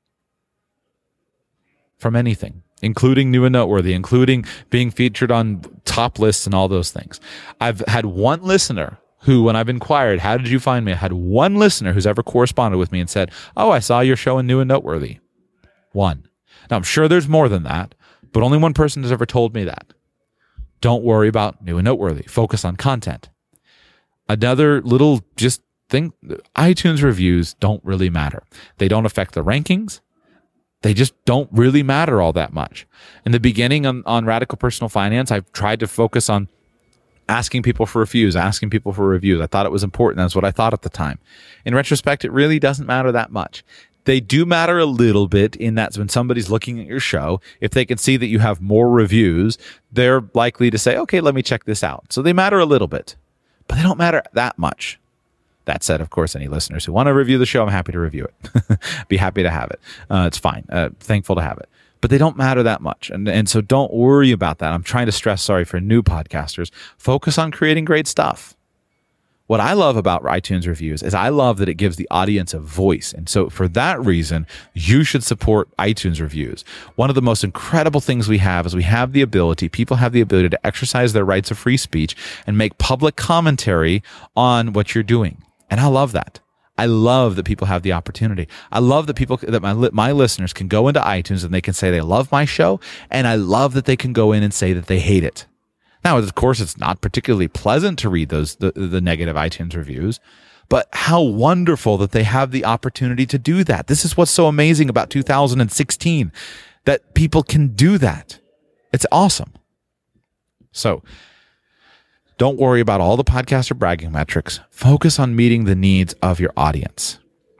from anything, including new and noteworthy, including being featured on top lists and all those things. I've had one listener who, when I've inquired, how did you find me? I had one listener who's ever corresponded with me and said, oh, I saw your show in new and noteworthy. One. Now, I'm sure there's more than that, but only one person has ever told me that. Don't worry about new and noteworthy. Focus on content. Another little just thing, iTunes reviews don't really matter. They don't affect the rankings. They just don't really matter all that much. In the beginning on Radical Personal Finance, I've tried to focus on asking people for reviews. I thought it was important. That's what I thought at the time. In retrospect, it really doesn't matter that much. They do matter a little bit in that when somebody's looking at your show, if they can see that you have more reviews, they're likely to say, okay, let me check this out. So they matter a little bit, but they don't matter that much. That said, of course, any listeners who want to review the show, I'm happy to review it. Be happy to have it. It's fine. Thankful to have it. But they don't matter that much. And so don't worry about that. I'm trying to stress, for new podcasters, focus on creating great stuff. What I love about iTunes reviews is I love that it gives the audience a voice. And so for that reason, you should support iTunes reviews. One of the most incredible things we have is people have the ability to exercise their rights of free speech and make public commentary on what you're doing. And I love that. I love that people have the opportunity. I love that my listeners can go into iTunes and they can say they love my show. And I love that they can go in and say that they hate it. Now, of course, it's not particularly pleasant to read the negative iTunes reviews, but how wonderful that they have the opportunity to do that. This is what's so amazing about 2016, that people can do that. It's awesome. So don't worry about all the podcaster bragging metrics. Focus on meeting the needs of your audience.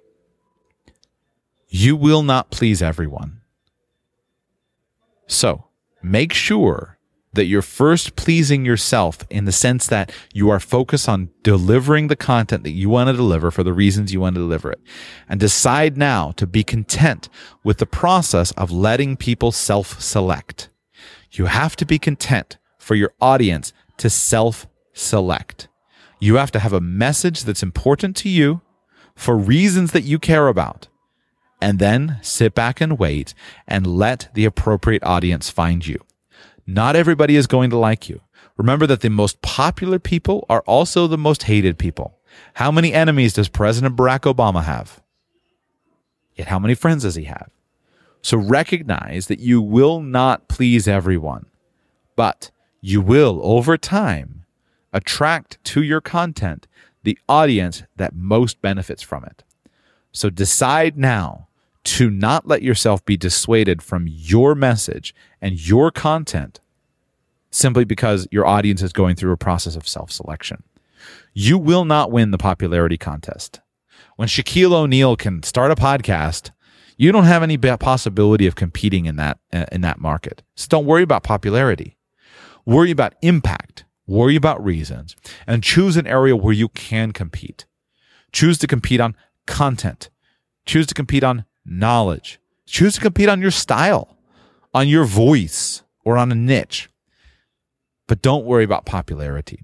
You will not please everyone. So make sure that you're first pleasing yourself in the sense that you are focused on delivering the content that you want to deliver for the reasons you want to deliver it. And decide now to be content with the process of letting people self-select. You have to be content for your audience to self-select. You have to have a message that's important to you for reasons that you care about. And then sit back and wait and let the appropriate audience find you. Not everybody is going to like you. Remember that the most popular people are also the most hated people. How many enemies does President Barack Obama have? Yet how many friends does he have? So recognize that you will not please everyone, but you will, over time, attract to your content the audience that most benefits from it. So decide now to not let yourself be dissuaded from your message and your content simply because your audience is going through a process of self-selection. You will not win the popularity contest. When Shaquille O'Neal can start a podcast, you don't have any possibility of competing in that market. So don't worry about popularity. Worry about impact. Worry about reasons. And choose an area where you can compete. Choose to compete on content. Choose to compete on knowledge. Choose to compete on your style, on your voice, or on a niche. But don't worry about popularity.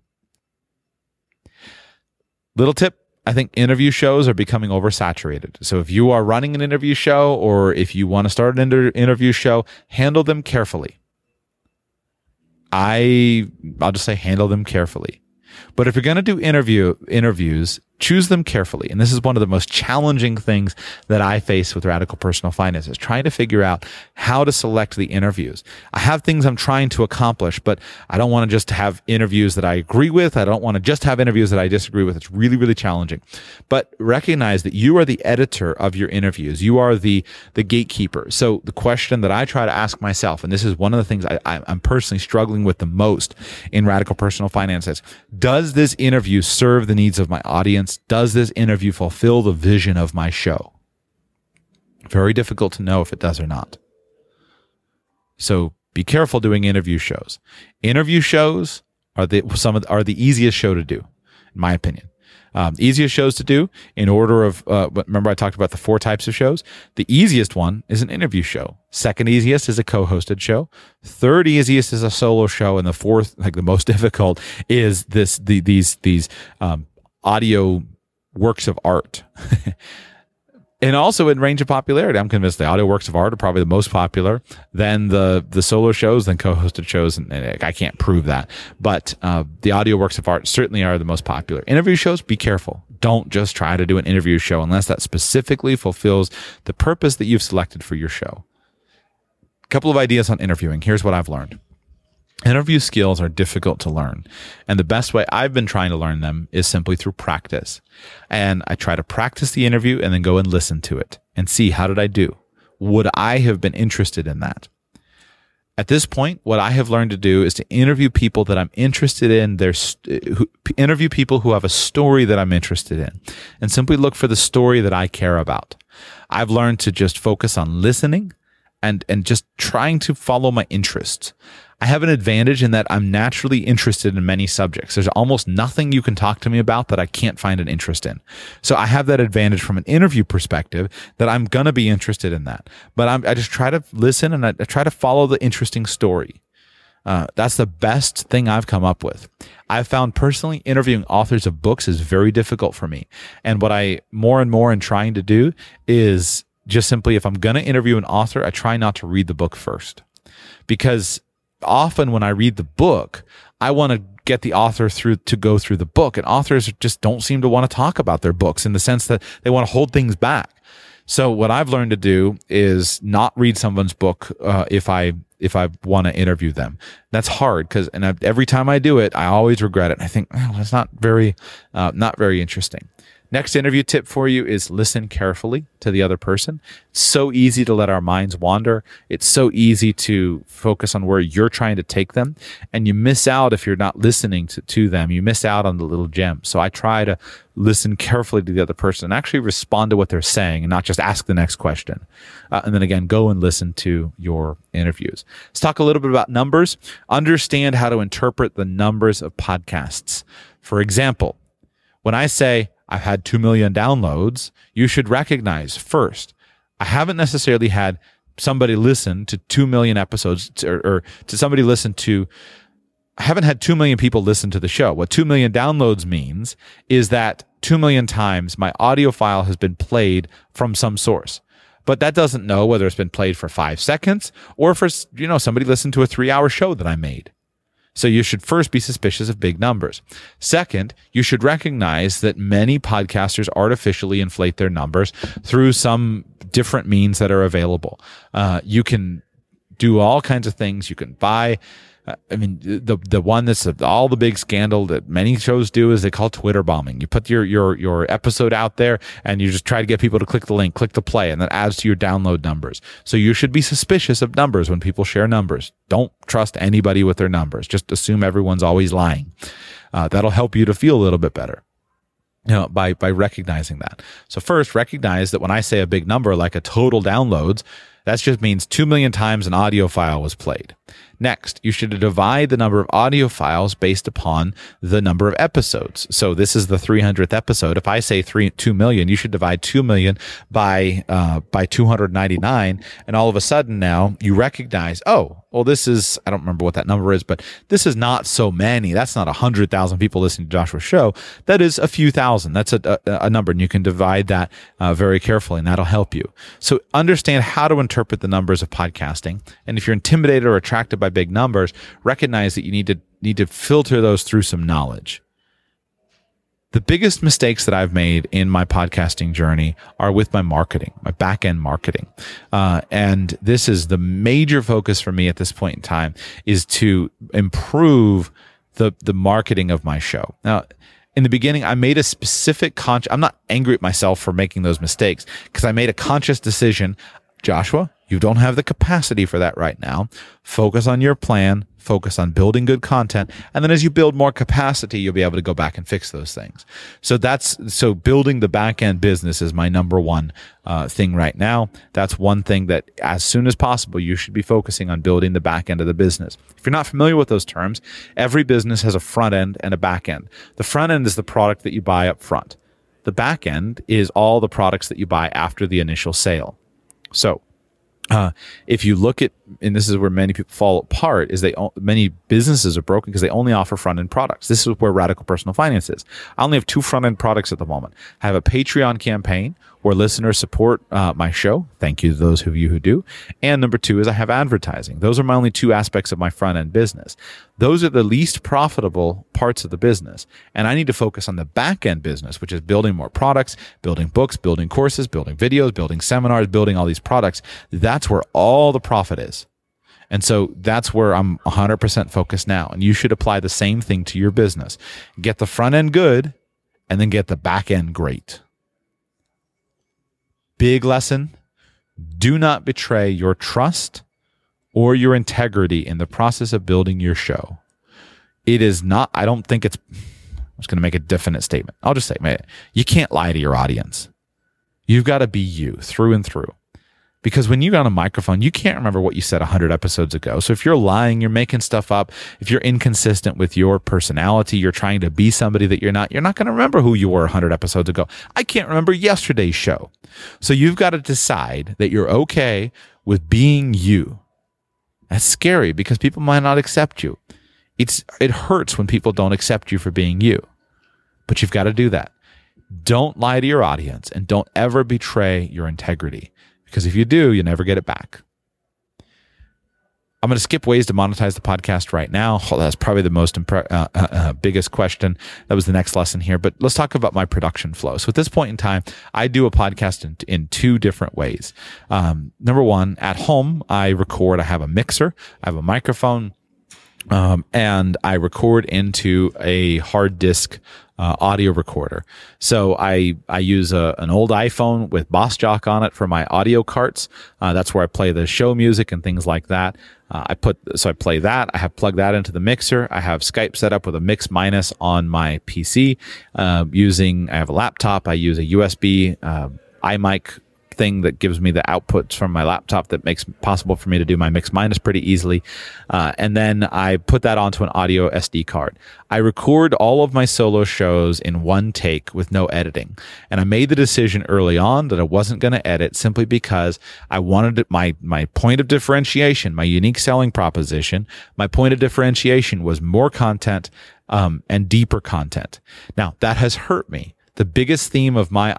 Little tip, I think interview shows are becoming oversaturated. So if you are running an interview show or if you want to start an interview show, handle them carefully. I'll just say handle them carefully. But if you're going to do interviews, choose them carefully. And this is one of the most challenging things that I face with Radical Personal Finance is trying to figure out how to select the interviews. I have things I'm trying to accomplish, but I don't want to just have interviews that I agree with. I don't want to just have interviews that I disagree with. It's really, really challenging. But recognize that you are the editor of your interviews. You are the gatekeeper. So the question that I try to ask myself, and this is one of the things I'm personally struggling with the most in Radical Personal Finance is, does this interview serve the needs of my audience? Does this interview fulfill the vision of my show? Very difficult to know if it does or not. So be careful doing interview shows. Interview shows are the easiest show to do, in my opinion. Easiest shows to do in order of, remember I talked about the 4 types of shows? The easiest one is an interview show. Second easiest is a co-hosted show. Third easiest is a solo show. And the fourth, like the most difficult, is these audio works of art. And also in range of popularity, I'm convinced the audio works of art are probably the most popular, then the solo shows, then co-hosted shows, and I can't prove that. But the audio works of art certainly are the most popular. Interview shows, be careful. Don't just try to do an interview show unless that specifically fulfills the purpose that you've selected for your show. A couple of ideas on interviewing. Here's what I've learned. Interview skills are difficult to learn. And the best way I've been trying to learn them is simply through practice. And I try to practice the interview and then go and listen to it and see, how did I do? Would I have been interested in that? At this point, what I have learned to do is to interview people that I'm interested in, interview people who have a story that I'm interested in, and simply look for the story that I care about. I've learned to just focus on listening and just trying to follow my interests. I have an advantage in that I'm naturally interested in many subjects. There's almost nothing you can talk to me about that I can't find an interest in. So I have that advantage from an interview perspective that I'm going to be interested in that. But I just try to listen and I try to follow the interesting story. That's the best thing I've come up with. I've found personally interviewing authors of books is very difficult for me. And what I more and more am trying to do is just simply, if I'm going to interview an author, I try not to read the book first. Because often when I read the book, I want to get the author to go through the book, and authors just don't seem to want to talk about their books in the sense that they want to hold things back. So what I've learned to do is not read someone's book if I want to interview them. That's hard because every time I do it, I always regret it. I think, that's not very interesting. Next interview tip for you is listen carefully to the other person. It's so easy to let our minds wander. It's so easy to focus on where you're trying to take them. And you miss out if you're not listening to them. You miss out on the little gems. So I try to listen carefully to the other person and actually respond to what they're saying and not just ask the next question. And then again, go and listen to your interviews. Let's talk a little bit about numbers. Understand how to interpret the numbers of podcasts. For example, when I say, I've had 2 million downloads, you should recognize first, I haven't necessarily had somebody listen to 2 million episodes or to somebody listen to, I haven't had 2 million people listen to the show. What 2 million downloads means is that 2 million times my audio file has been played from some source. But that doesn't know whether it's been played for 5 seconds or for, somebody listened to a 3-hour show that I made. So you should first be suspicious of big numbers. Second, you should recognize that many podcasters artificially inflate their numbers through some different means that are available. You can do all kinds of things. You can buy, the one that's all the big scandal that many shows do is they call Twitter bombing. You put your episode out there and you just try to get people to click the link, click the play, and that adds to your download numbers. So you should be suspicious of numbers when people share numbers. Don't trust anybody with their numbers. Just assume everyone's always lying. That'll help you to feel a little bit better. By recognizing that. So first, recognize that when I say a big number, like a total downloads, that just means 2 million times an audio file was played. Next, you should divide the number of audio files based upon the number of episodes. So this is the 300th episode. If I say 2 million, you should divide 2 million by 299. And all of a sudden now you recognize, this is, I don't remember what that number is, but this is not so many. That's not 100,000 people listening to Joshua's show. That is a few thousand. That's a number, and you can divide that very carefully, and that'll help you. So understand how to interpret the numbers of podcasting. And if you're intimidated or attracted by big numbers, recognize that you need to filter those through some knowledge. The biggest mistakes that I've made in my podcasting journey are with my marketing, my back-end marketing. And this is the major focus for me at this point in time, is to improve the marketing of my show. Now, in the beginning, I made a specific I'm not angry at myself for making those mistakes, because I made a conscious decision. Joshua, you don't have the capacity for that right now. Focus on your plan, focus on building good content. And then as you build more capacity, you'll be able to go back and fix those things. So building the back end business is my number one thing right now. That's one thing that as soon as possible, you should be focusing on building the back end of the business. If you're not familiar with those terms, every business has a front end and a back end. The front end is the product that you buy up front. The back end is all the products that you buy after the initial sale. So if you look at, and this is where many people fall apart, is many businesses are broken because they only offer front-end products. This is where Radical Personal Finance is. I only have 2 front-end products at the moment. I have a Patreon campaign where listeners support my show. Thank you to those of you who do. And number 2 is I have advertising. Those are my only 2 aspects of my front-end business. Those are the least profitable parts of the business. And I need to focus on the back-end business, which is building more products, building books, building courses, building videos, building seminars, building all these products. That's where all the profit is. And so that's where I'm 100% focused now. And you should apply the same thing to your business. Get the front end good and then get the back end great. Big lesson. Do not betray your trust or your integrity in the process of building your show. It is not, I don't think it's, I'm just going to make a definite statement. I'll just say, man, you can't lie to your audience. You've got to be you through and through. Because when you got on a microphone, you can't remember what you said 100 episodes ago. So if you're lying, you're making stuff up, if you're inconsistent with your personality, you're trying to be somebody that you're not going to remember who you were 100 episodes ago. I can't remember yesterday's show. So you've got to decide that you're okay with being you. That's scary because people might not accept you. It hurts when people don't accept you for being you. But you've got to do that. Don't lie to your audience and don't ever betray your integrity. Because if you do, you never get it back. I'm going to skip ways to monetize the podcast right now. That's probably the most biggest question. That was the next lesson here. But let's talk about my production flow. So at this point in time, I do a podcast in 2 different ways. Number 1, at home, I record. I have a mixer. I have a microphone. And I record into a hard disk audio recorder. So I use an old iPhone with BossJock on it for my audio carts. That's where I play the show music and things like that. I play that. I have plugged that into the mixer. I have Skype set up with a Mix Minus on my PC. I have a laptop. I use a USB iMic thing that gives me the outputs from my laptop that makes it possible for me to do my Mix Minus pretty easily. And then I put that onto an audio SD card. I record all of my solo shows in one take with no editing. And I made the decision early on that I wasn't going to edit simply because I wanted my point of differentiation, my unique selling proposition. My point of differentiation was more content and deeper content. Now, that has hurt me. The biggest theme of my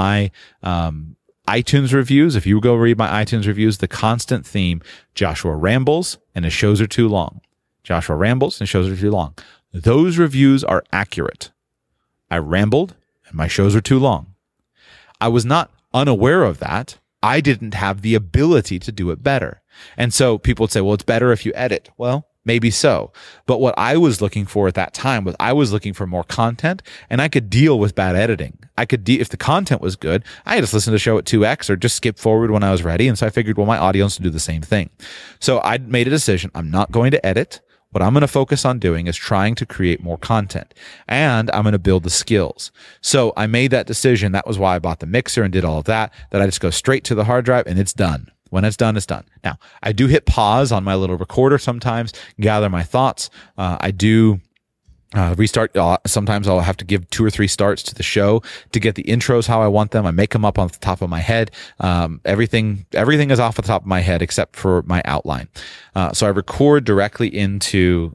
iTunes reviews, if you go read my iTunes reviews, the constant theme, Joshua rambles and his shows are too long. Joshua rambles and his shows are too long. Those reviews are accurate. I rambled and my shows are too long. I was not unaware of that. I didn't have the ability to do it better. And so people would say, well, it's better if you edit. Well, maybe so. But what I was looking for at that time was I was looking for more content, and I could deal with bad editing. If the content was good, I could just listen to the show at 2x or just skip forward when I was ready. And so I figured, well, my audience would do the same thing. So I made a decision. I'm not going to edit. What I'm going to focus on doing is trying to create more content, and I'm going to build the skills. So I made that decision. That was why I bought the mixer and did all of that I just go straight to the hard drive and it's done. When it's done, it's done. Now, I do hit pause on my little recorder sometimes, gather my thoughts. I do restart. Sometimes I'll have to give 2 or 3 starts to the show to get the intros how I want them. I make them up on the top of my head. Everything is off the top of my head except for my outline. So I record directly into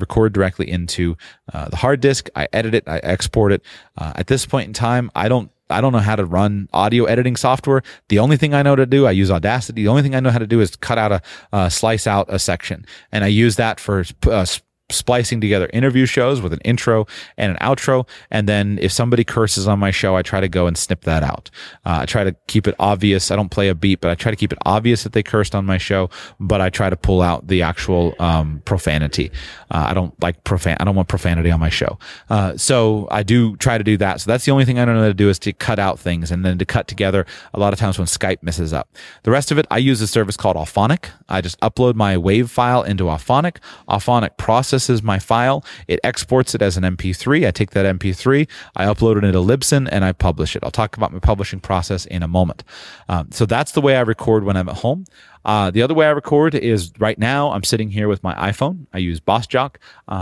the hard disk. I edit it. I export it. At this point in time, I don't know how to run audio editing software. The only thing I know to do, I use Audacity. The only thing I know how to do is slice out a section. And I use that for splicing together interview shows with an intro and an outro. And then if somebody curses on my show, I try to go and snip that out. I try to keep it obvious. I don't play a beat, but I try to keep it obvious that they cursed on my show, but I try to pull out the actual profanity. I don't want profanity on my show. So I do try to do that. So that's the only thing I don't know how to do is to cut out things and then to cut together a lot of times when Skype messes up. The rest of it, I use a service called Auphonic. I just upload my WAV file into Auphonic. Auphonic processes my file. It exports it as an MP3. I take that MP3, I upload it into Libsyn, and I publish it. I'll talk about my publishing process in a moment. So that's the way I record when I'm at home. The other way I record is right now I'm sitting here with my iPhone. I use BossJock.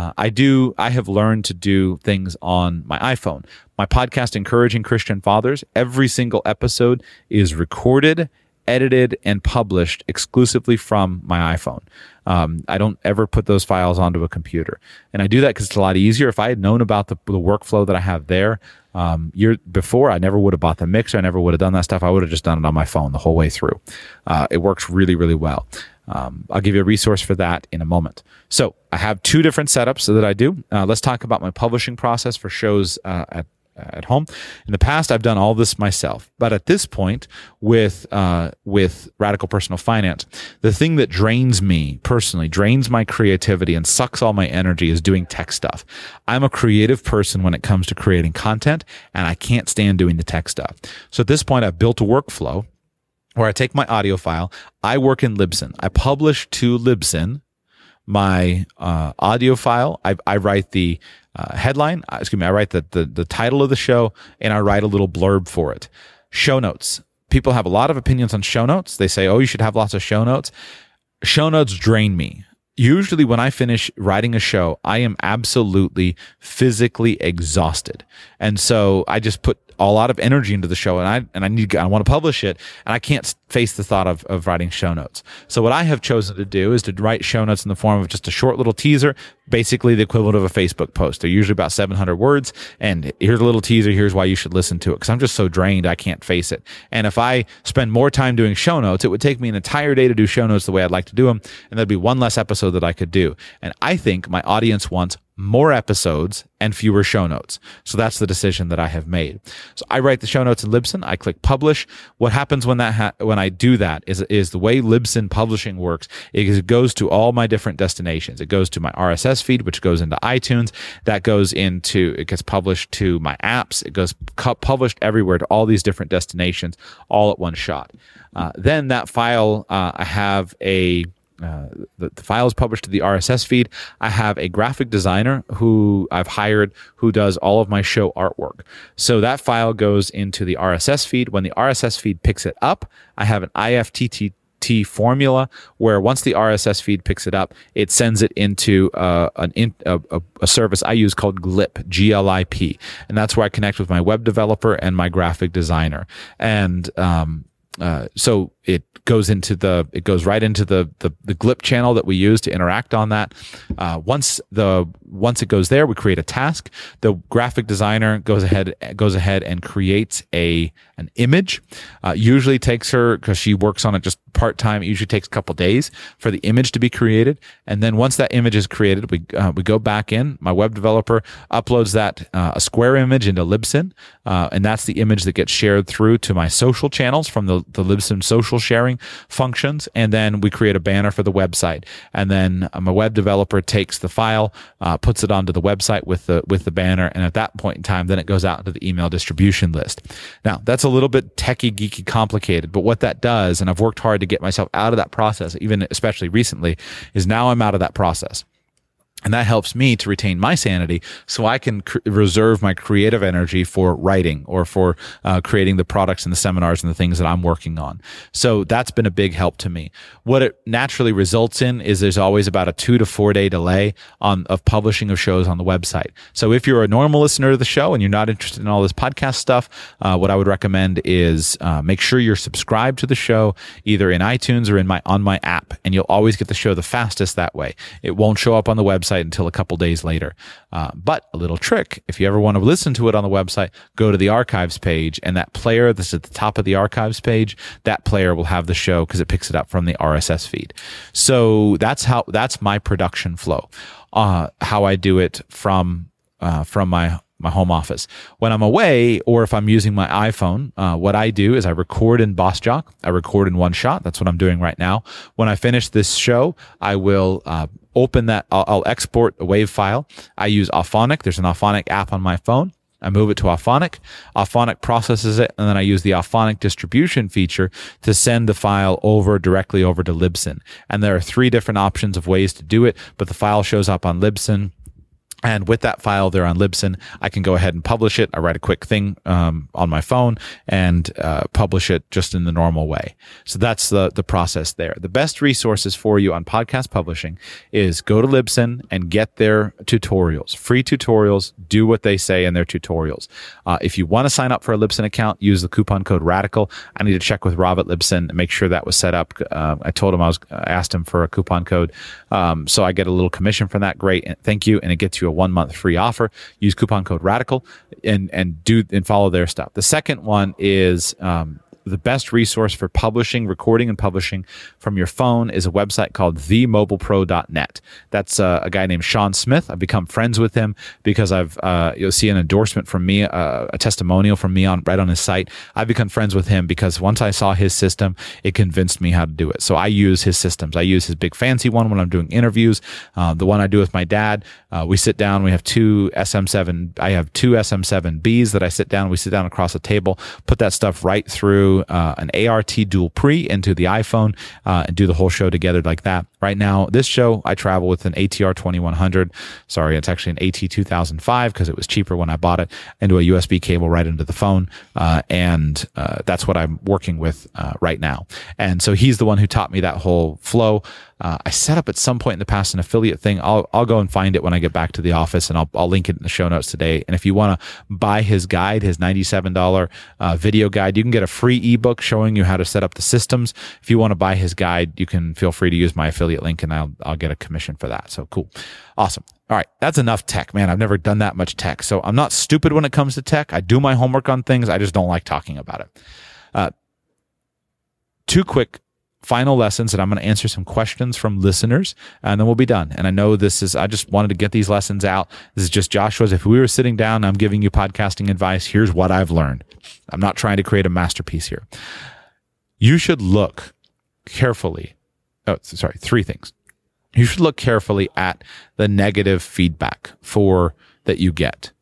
I have learned to do things on my iPhone. My podcast, Encouraging Christian Fathers, every single episode is recorded, edited, and published exclusively from my iPhone. I don't ever put those files onto a computer. And I do that because it's a lot easier. If I had known about the workflow that I have there year before, I never would have bought the mixer. I never would have done that stuff. I would have just done it on my phone the whole way through. It works really, really well. I'll give you a resource for that in a moment. So I have 2 different setups that I do. Let's talk about my publishing process for shows at home. In the past, I've done all this myself, but at this point, with Radical Personal Finance, the thing that drains me personally, drains my creativity, and sucks all my energy is doing tech stuff. I'm a creative person when it comes to creating content, and I can't stand doing the tech stuff. So at this point, I've built a workflow where I take my audio file, I work in Libsyn, I publish to Libsyn my audio file. I write the headline, I write the title of the show, and I write a little blurb for it. Show notes. People have a lot of opinions on show notes. They say, oh, you should have lots of show notes. Show notes drain me. Usually when I finish writing a show, I am absolutely physically exhausted. And so I just put a lot of energy into the show, and I want to publish it, and I can't face the thought of writing show notes. So what I have chosen to do is to write show notes in the form of just a short little teaser, basically the equivalent of a Facebook post. They're usually about 700 words, and here's a little teaser, here's why you should listen to it, because I'm just so drained I can't face it. And if I spend more time doing show notes, it would take me an entire day to do show notes the way I'd like to do them, and there'd be one less episode that I could do. And I think my audience wants more episodes, and fewer show notes. So that's the decision that I have made. So I write the show notes in Libsyn. I click publish. What happens when when I do that is the way Libsyn publishing works is it goes to all my different destinations. It goes to my RSS feed, which goes into iTunes. It gets published to my apps. It goes published everywhere to all these different destinations all at one shot. Then that file, I have the file is published to the RSS feed. I have a graphic designer who I've hired who does all of my show artwork. So that file goes into the RSS feed. When the RSS feed picks it up, I have an IFTTT formula where once the RSS feed picks it up, it sends it into a service I use called Glip, GLIP. And that's where I connect with my web developer and my graphic designer. And so it goes right into the Glip channel that we use to interact on that. Once it goes there, we create a task. The graphic designer goes ahead and creates an image. Usually takes her, because she works on it just part-time, it usually takes a couple days for the image to be created. And then once that image is created, we go back in. My web developer uploads that a square image into Libsyn, and that's the image that gets shared through to my social channels from the Libsyn social sharing functions. And then we create a banner for the website. And then my web developer takes the file, puts it onto the website with the banner. And at that point in time, then it goes out into the email distribution list. Now, that's a little bit techie, geeky, complicated, but what that does, and I've worked hard to get myself out of that process, even especially recently, is now I'm out of that process. And that helps me to retain my sanity so I can reserve my creative energy for writing or for creating the products and the seminars and the things that I'm working on. So that's been a big help to me. What it naturally results in is there's always about a 2 to 4 day delay of publishing of shows on the website. So if you're a normal listener to the show and you're not interested in all this podcast stuff, what I would recommend is make sure you're subscribed to the show either in iTunes or on my app, and you'll always get the show the fastest that way. It won't show up on the website until a couple days later. But a little trick, if you ever want to listen to it on the website, go to the archives page, and that player that's at the top of the archives page, that player will have the show because it picks it up from the RSS feed. So that's my production flow, how I do it from my home office. When I'm away, or if I'm using my iPhone, what I do is I record in BossJock. I record in one shot. That's what I'm doing right now. When I finish this show, I will open that. I'll export a WAV file. I use Auphonic. There's an Auphonic app on my phone. I move it to Auphonic. Auphonic processes it, and then I use the Auphonic distribution feature to send the file directly over to Libsyn. And there are 3 different options of ways to do it, but the file shows up on Libsyn. And with that file there on Libsyn, I can go ahead and publish it. I write a quick thing on my phone and publish it just in the normal way. So that's the process there. The best resources for you on podcast publishing is go to Libsyn and get their tutorials, free tutorials. Do what they say in their tutorials. If you want to sign up for a Libsyn account, use the coupon code RADICAL. I need to check with Rob at Libsyn and make sure that was set up. I told him I asked him for a coupon code. So I get a little commission from that. Great. Thank you. And it gets you a 1-month free offer. Use coupon code RADICAL and follow their stuff. The second one is the best resource for recording and publishing from your phone is a website called themobilepro.net. That's a guy named Sean Smith. I've become friends with him because you'll see an endorsement from me, a testimonial from me right on his site. I've become friends with him because once I saw his system, it convinced me how to do it. So I use his systems. I use his big fancy one when I'm doing interviews. The one I do with my dad, we sit down, we have two SM7Bs that I sit down, we sit down across a table, put that stuff right through an ART dual pre into the iPhone and do the whole show together like that. Right now, this show, I travel with an ATR 2100. Sorry, it's actually an AT 2005 because it was cheaper when I bought it, into a USB cable right into the phone. And that's what I'm working with right now. And so he's the one who taught me that whole flow. I set up at some point in the past an affiliate thing. I'll go and find it when I get back to the office, and I'll link it in the show notes today. And if you want to buy his guide, his $97 video guide, you can get a free ebook showing you how to set up the systems. If you want to buy his guide, you can feel free to use my affiliate link, and I'll get a commission for that. So cool. Awesome. All right. That's enough tech, man. I've never done that much tech. So I'm not stupid when it comes to tech. I do my homework on things. I just don't like talking about it. Two quick final lessons, and I'm going to answer some questions from listeners, and then we'll be done. And I know I just wanted to get these lessons out. This is just Joshua's. If we were sitting down, I'm giving you podcasting advice. Here's what I've learned. I'm not trying to create a masterpiece here. You should look carefully. Three things. You should look carefully at the negative feedback that you get.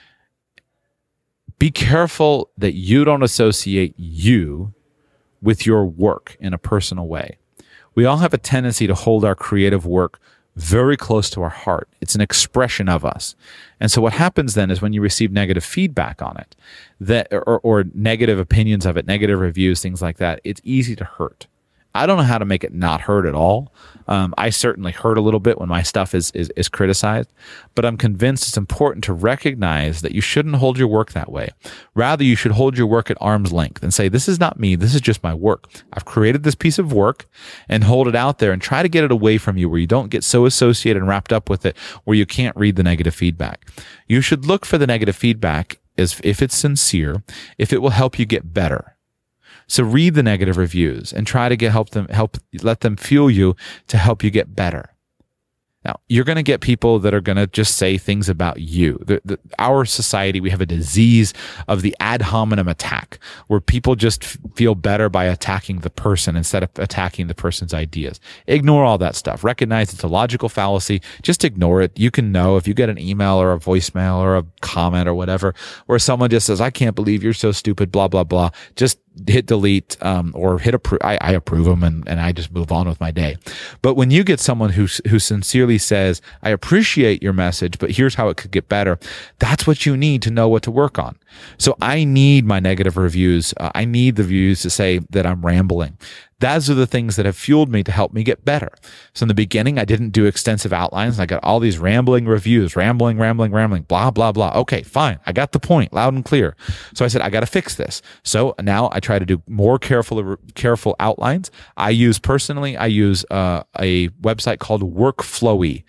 Be careful that you don't associate you with your work in a personal way. We all have a tendency to hold our creative work very close to our heart. It's an expression of us. And so what happens then is when you receive negative feedback on it, or negative opinions of it, negative reviews, things like that, it's easy to hurt. I don't know how to make it not hurt at all. I certainly hurt a little bit when my stuff is criticized, but I'm convinced it's important to recognize that you shouldn't hold your work that way. Rather, you should hold your work at arm's length and say, this is not me. This is just my work. I've created this piece of work, and hold it out there and try to get it away from you where you don't get so associated and wrapped up with it where you can't read the negative feedback. You should look for the negative feedback if it's sincere, if it will help you get better. So read the negative reviews and try to let them fuel you to help you get better. Now, you're going to get people that are going to just say things about you. Our society, we have a disease of the ad hominem attack, where people just feel better by attacking the person instead of attacking the person's ideas. Ignore all that stuff. Recognize it's a logical fallacy. Just ignore it. You can know if you get an email or a voicemail or a comment or whatever, where someone just says, I can't believe you're so stupid, blah, blah, blah. Just hit delete or hit approve. I approve them and I just move on with my day. But when you get someone who sincerely says, I appreciate your message, but here's how it could get better, that's what you need to know what to work on. So I need my negative reviews. I need the views to say that I'm rambling. Those are the things that have fueled me to help me get better. So in the beginning, I didn't do extensive outlines. I got all these rambling reviews, rambling, blah, blah, blah. Okay, fine. I got the point loud and clear. So I said, I got to fix this. So now I try to do more careful outlines. I use a website called Workflowy,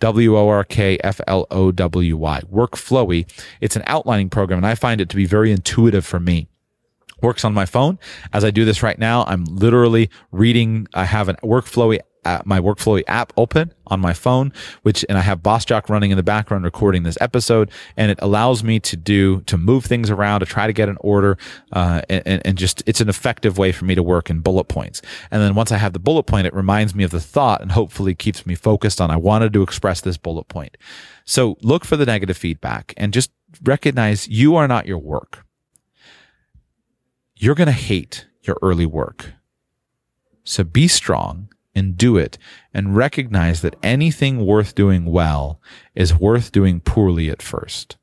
WORKFLOWY, Workflowy. It's an outlining program, and I find it to be very intuitive for me. Works on my phone. As I do this right now, I'm literally reading. I have my Workflowy app open on my phone, and I have BossJock running in the background recording this episode, and it allows me to move things around, to try to get an order, and just, it's an effective way for me to work in bullet points. And then once I have the bullet point, it reminds me of the thought and hopefully keeps me focused on, I wanted to express this bullet point. So look for the negative feedback and just recognize you are not your work. You're going to hate your early work. So be strong and do it, and recognize that anything worth doing well is worth doing poorly at first.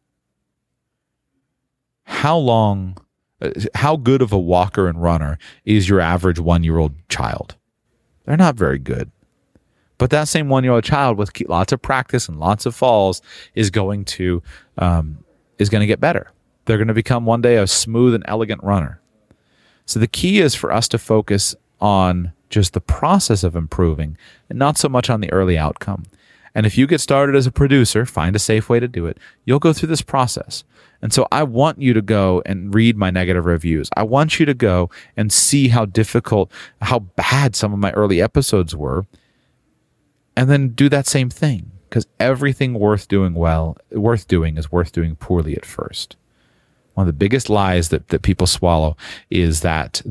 How good of a walker and runner is your average 1-year-old child? They're not very good. But that same 1-year-old child with lots of practice and lots of falls is going to get better. They're going to become one day a smooth and elegant runner. So the key is for us to focus on just the process of improving and not so much on the early outcome. And if you get started as a producer, find a safe way to do it. You'll go through this process. And so I want you to go and read my negative reviews. I want you to go and see how bad some of my early episodes were, and then do that same thing, because everything worth doing is worth doing poorly at first. One of the biggest lies that people swallow is that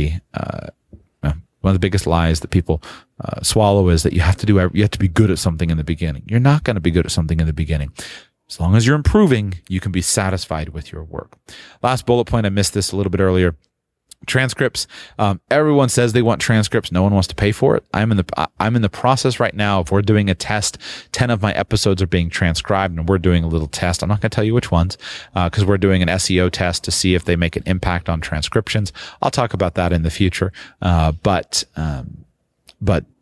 you have to be good at something in the beginning. You're not going to be good at something in the beginning. As long as you're improving, you can be satisfied with your work. Last bullet point, I missed this a little bit earlier. Transcripts. Everyone says they want transcripts. No one wants to pay for it. I'm in the process right now of, we're doing a test. 10 of my episodes are being transcribed, and we're doing a little test. I'm not going to tell you which ones, because we're doing an SEO test to see if they make an impact on transcriptions. I'll talk about that in the future. But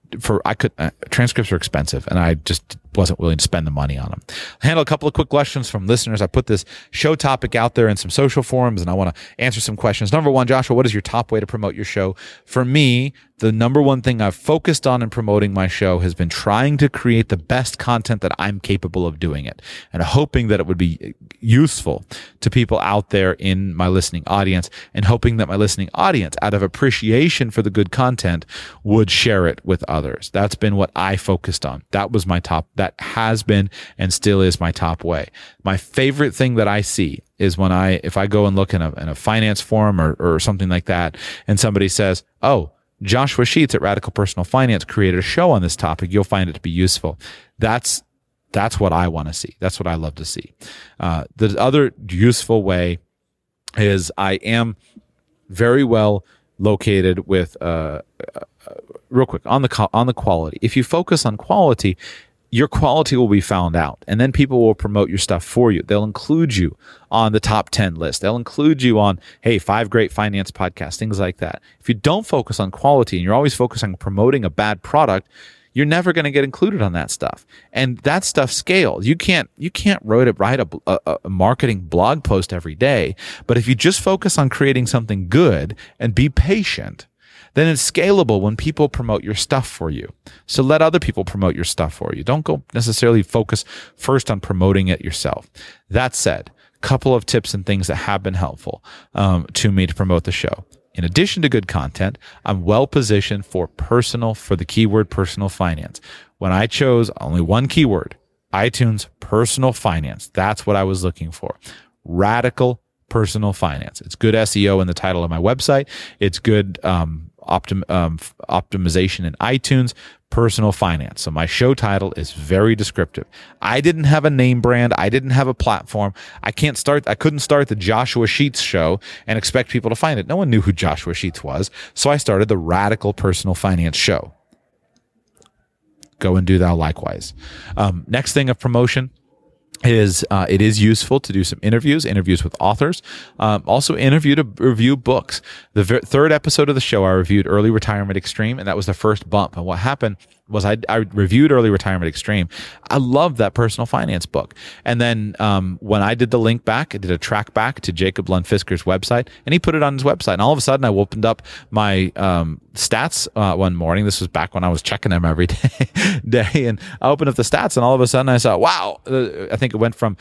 transcripts are expensive, and I just wasn't willing to spend the money on them. I handle a couple of quick questions from listeners. I put this show topic out there in some social forums, and I want to answer some questions. Number one, Joshua, what is your top way to promote your show? For me, the number one thing I've focused on in promoting my show has been trying to create the best content that I'm capable of doing it, and hoping that it would be useful to people out there in my listening audience, and hoping that my listening audience, out of appreciation for the good content, would share it with others. That's been what I focused on. That has been and still is my top way. My favorite thing that I see is if I go and look in a finance forum or something like that, and somebody says, "Oh, Joshua Sheets at Radical Personal Finance created a show on this topic. You'll find it to be useful." That's what I want to see. That's what I love to see. The other useful way is I am very well located with, real quick, on the quality. If you focus on quality, your quality will be found out, and then people will promote your stuff for you. They'll include you on the top 10 list. They'll include you on, hey, 5 great finance podcasts, things like that. If you don't focus on quality and you're always focused on promoting a bad product, you're never going to get included on that stuff. And that stuff scales. You can't write a marketing blog post every day, but if you just focus on creating something good and be patient, then it's scalable when people promote your stuff for you. So let other people promote your stuff for you. Don't go necessarily focus first on promoting it yourself. That said, a couple of tips and things that have been helpful to me to promote the show. In addition to good content, I'm well positioned for the keyword personal finance. When I chose only one keyword, iTunes personal finance, that's what I was looking for. Radical personal finance. It's good SEO in the title of my website. It's good optimization in iTunes, personal finance. So my show title is very descriptive. I didn't have a name brand. I didn't have a platform. I couldn't start the Joshua Sheets show and expect people to find it. No one knew who Joshua Sheets was. So I started the Radical Personal Finance Show. Go and do thou likewise. Next thing of promotion is it is useful to do some interviews with authors, also review books. The third episode of the show, I reviewed Early Retirement Extreme, and that was the first bump. And what happened was I reviewed Early Retirement Extreme. I loved that personal finance book. And then when I did the link back, I did a track back to Jacob Lund Fisker's website, and he put it on his website. And all of a sudden, I opened up my stats one morning. This was back when I was checking them every day. And I opened up the stats, and all of a sudden, I saw, wow, I think it went from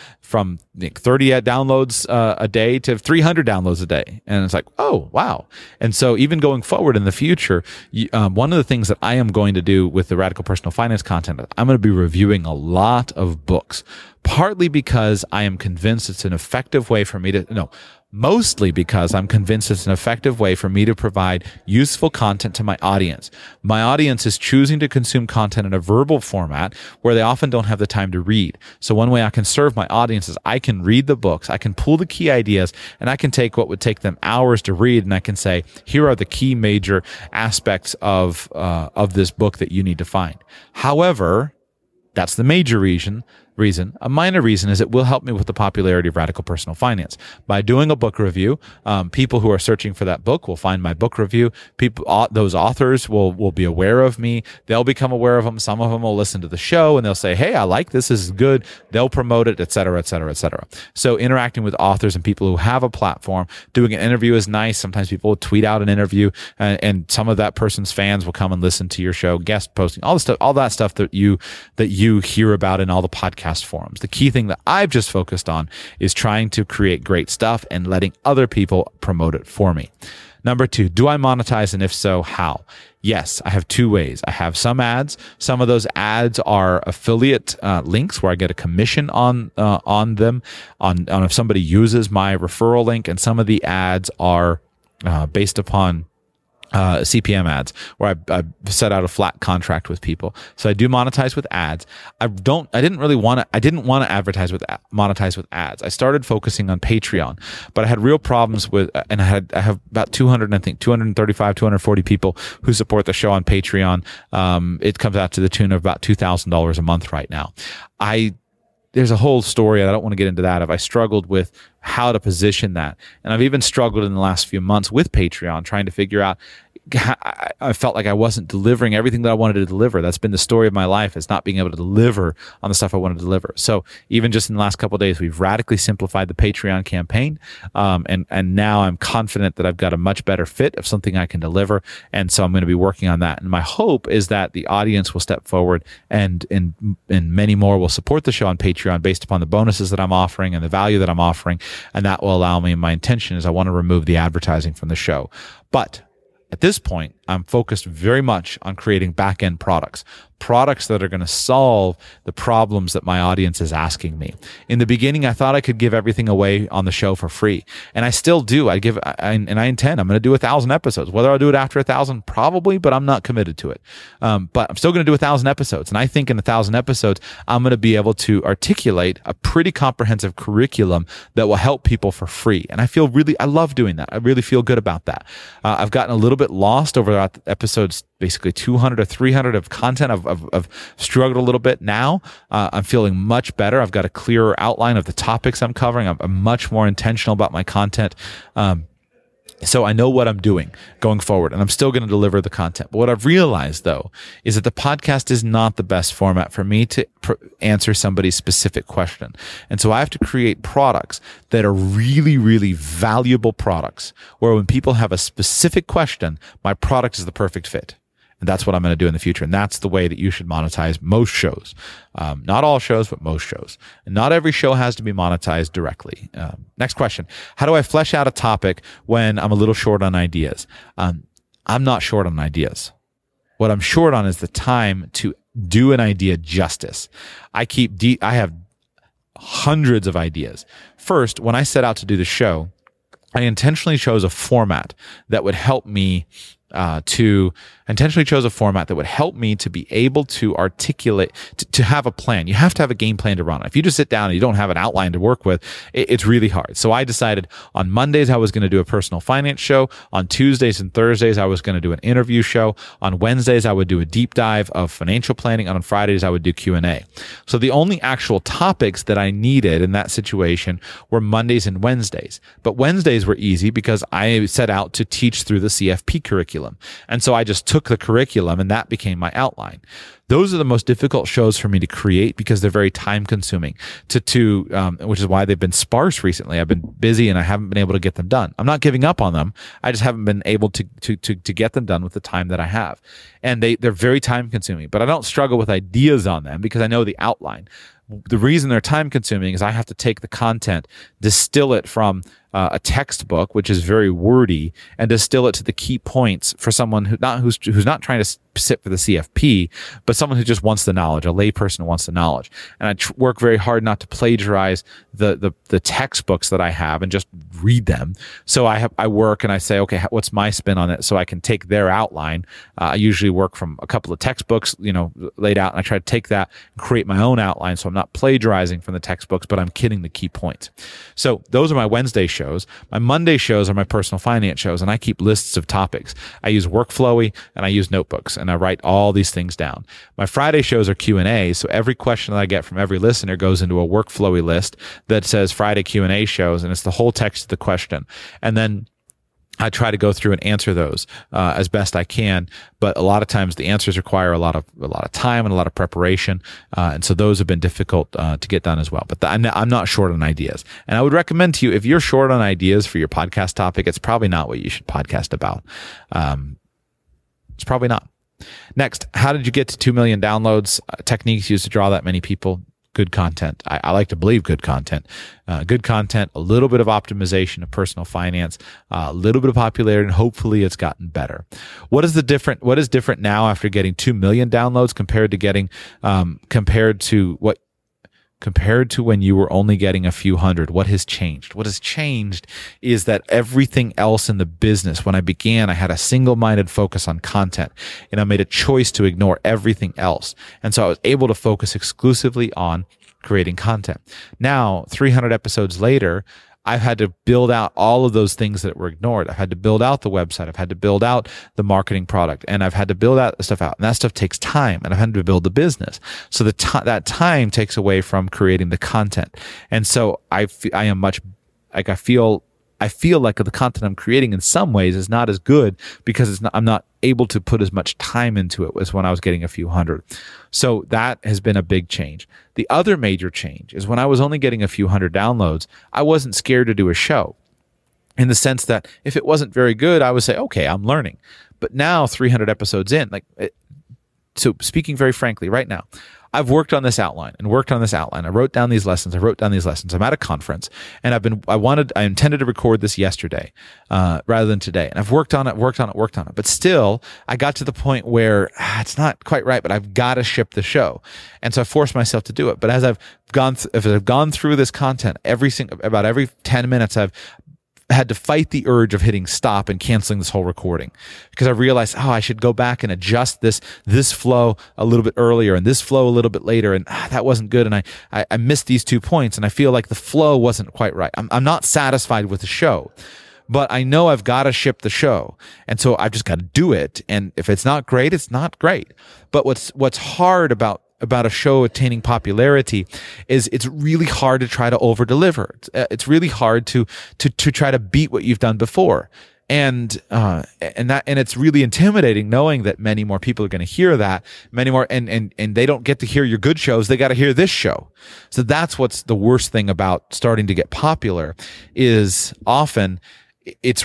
30 downloads a day to 300 downloads a day. And it's like, oh, wow. And so even going forward in the future, one of the things that I am going to do with the Radical Personal Finance content, I'm going to be reviewing a lot of books, partly because I am convinced it's an effective way for me mostly because I'm convinced it's an effective way for me to provide useful content to my audience. My audience is choosing to consume content in a verbal format where they often don't have the time to read. So one way I can serve my audience is I can read the books, I can pull the key ideas, and I can take what would take them hours to read, and I can say, here are the key major aspects of this book that you need to find. However, that's the major reason. A minor reason is it will help me with the popularity of Radical Personal Finance. By doing a book review, people who are searching for that book will find my book review. Those authors will be aware of me. They'll become aware of them. Some of them will listen to the show and they'll say, hey, I like this. This is good. They'll promote it, et cetera, et cetera, et cetera. So interacting with authors and people who have a platform, doing an interview is nice. Sometimes people will tweet out an interview and some of that person's fans will come and listen to your show, guest posting, all that stuff that you hear about in all the podcasts forums. The key thing that I've just focused on is trying to create great stuff and letting other people promote it for me. Number 2, do I monetize? And if so, how? Yes, I have 2 ways. I have some ads. Some of those ads are affiliate links where I get a commission on them, on if somebody uses my referral link. And some of the ads are based upon CPM ads, where I set out a flat contract with people. So I do monetize with ads. I didn't want to monetize with ads. I started focusing on Patreon, but I had real problems with, and I have about 235, 240 people who support the show on Patreon. It comes out to the tune of about $2,000 a month right now. There's a whole story, and I don't want to get into that, I struggled with how to position that. And I've even struggled in the last few months with Patreon, trying to figure out, I felt like I wasn't delivering everything that I wanted to deliver. That's been the story of my life, is not being able to deliver on the stuff I want to deliver. So even just in the last couple of days, we've radically simplified the Patreon campaign. And now I'm confident that I've got a much better fit of something I can deliver. And so I'm going to be working on that. And my hope is that the audience will step forward and many more will support the show on Patreon based upon the bonuses that I'm offering and the value that I'm offering. And that will allow me, my intention is I want to remove the advertising from the show. But at this point, I'm focused very much on creating back-end products that are going to solve the problems that my audience is asking me. In the beginning, I thought I could give everything away on the show for free, and I still do. I intend. I'm going to do 1,000 episodes. Whether I'll do it after 1,000, probably, but I'm not committed to it. But I'm still going to do 1,000 episodes, and I think in 1,000 episodes, I'm going to be able to articulate a pretty comprehensive curriculum that will help people for free. And I love doing that. I really feel good about that. I've gotten a little bit lost over episodes, basically 200 or 300 of content. I've struggled a little bit now. I'm feeling much better. I've got a clearer outline of the topics I'm covering. I'm much more intentional about my content. So I know what I'm doing going forward, and I'm still going to deliver the content. But what I've realized, though, is that the podcast is not the best format for me to answer somebody's specific question. And so I have to create products that are really, really valuable products, where when people have a specific question, my product is the perfect fit. And that's what I'm going to do in the future. And that's the way that you should monetize most shows. Not all shows, but most shows. And not every show has to be monetized directly. Next question. How do I flesh out a topic when I'm a little short on ideas? I'm not short on ideas. What I'm short on is the time to do an idea justice. I have hundreds of ideas. First, when I set out to do the show, I intentionally chose a format that would help me to be able to articulate, to have a plan. You have to have a game plan to run. If you just sit down and you don't have an outline to work with, it's really hard. So I decided on Mondays I was going to do a personal finance show. On Tuesdays and Thursdays I was going to do an interview show. On Wednesdays I would do a deep dive of financial planning. And on Fridays I would do Q&A. So the only actual topics that I needed in that situation were Mondays and Wednesdays. But Wednesdays were easy because I set out to teach through the CFP curriculum. And so I just took the curriculum and that became my outline. Those are the most difficult shows for me to create because they're very time consuming which is why they've been sparse recently. I've been busy and I haven't been able to get them done. I'm not giving up on them. I just haven't been able to get them done with the time that I have. And they're very time consuming, but I don't struggle with ideas on them because I know the outline. The reason they're time consuming is I have to take the content, distill it from a textbook, which is very wordy, and distill it to the key points for someone who's not trying to sit for the CFP, but someone who just wants the knowledge, a layperson who wants the knowledge. And I work very hard not to plagiarize the textbooks that I have and just read them. So I work and I say, okay, what's my spin on it? So I can take their outline. I usually work from a couple of textbooks, laid out, and I try to take that and create my own outline. So I'm not plagiarizing from the textbooks, but I'm getting the key points. So those are my Wednesday shows. My Monday shows are my personal finance shows, and I keep lists of topics. I use Workflowy and I use notebooks, and I write all these things down. My Friday shows are Q&A, so every question that I get from every listener goes into a Workflowy list that says Friday Q&A shows, and it's the whole text of the question. And then I try to go through and answer those as best I can, but a lot of times the answers require a lot of time and a lot of preparation, and so those have been difficult to get done as well. But I'm not short on ideas, and I would recommend to you, if you're short on ideas for your podcast topic, it's probably not what you should podcast about. It's probably not. Next, how did you get to 2 million downloads? Techniques used to draw that many people. Good content. I like to believe good content. Good content, a little bit of optimization of personal finance, a little bit of popularity, and hopefully it's gotten better. What is different now after getting 2 million downloads compared to when you were only getting a few hundred? What has changed? What has changed is that everything else in the business, when I began, I had a single-minded focus on content, and I made a choice to ignore everything else. And so I was able to focus exclusively on creating content. Now, 300 episodes later, I've had to build out all of those things that were ignored. I've had to build out the website. I've had to build out the marketing product, and I've had to build that stuff out. And that stuff takes time, and I've had to build the business. So that time takes away from creating the content. And so I am much like I feel like the content I'm creating in some ways is not as good because I'm not able to put as much time into it as when I was getting a few hundred. So that has been a big change. The other major change is when I was only getting a few hundred downloads, I wasn't scared to do a show, in the sense that if it wasn't very good, I would say, okay, I'm learning. But now 300 episodes in, so speaking very frankly right now, I've worked on this outline and worked on this outline. I wrote down these lessons. I'm at a conference, and I intended to record this yesterday, rather than today. And I've worked on it. But still, I got to the point where it's not quite right, but I've got to ship the show. And so I forced myself to do it. But as I've gone through this content, about every 10 minutes, I've had to fight the urge of hitting stop and canceling this whole recording, because I realized, I should go back and adjust this flow a little bit earlier and this flow a little bit later, and that wasn't good, and I missed these 2 points, and I feel like the flow wasn't quite right. I'm not satisfied with the show, but I know I've got to ship the show, and so I've just got to do it. And if it's not great, it's not great. But what's hard about a show attaining popularity is it's really hard to try to over deliver. It's really hard to try to beat what you've done before. And it's really intimidating knowing that many more people are going to hear that, many more, and they don't get to hear your good shows. They got to hear this show. So that's what's the worst thing about starting to get popular, is often it's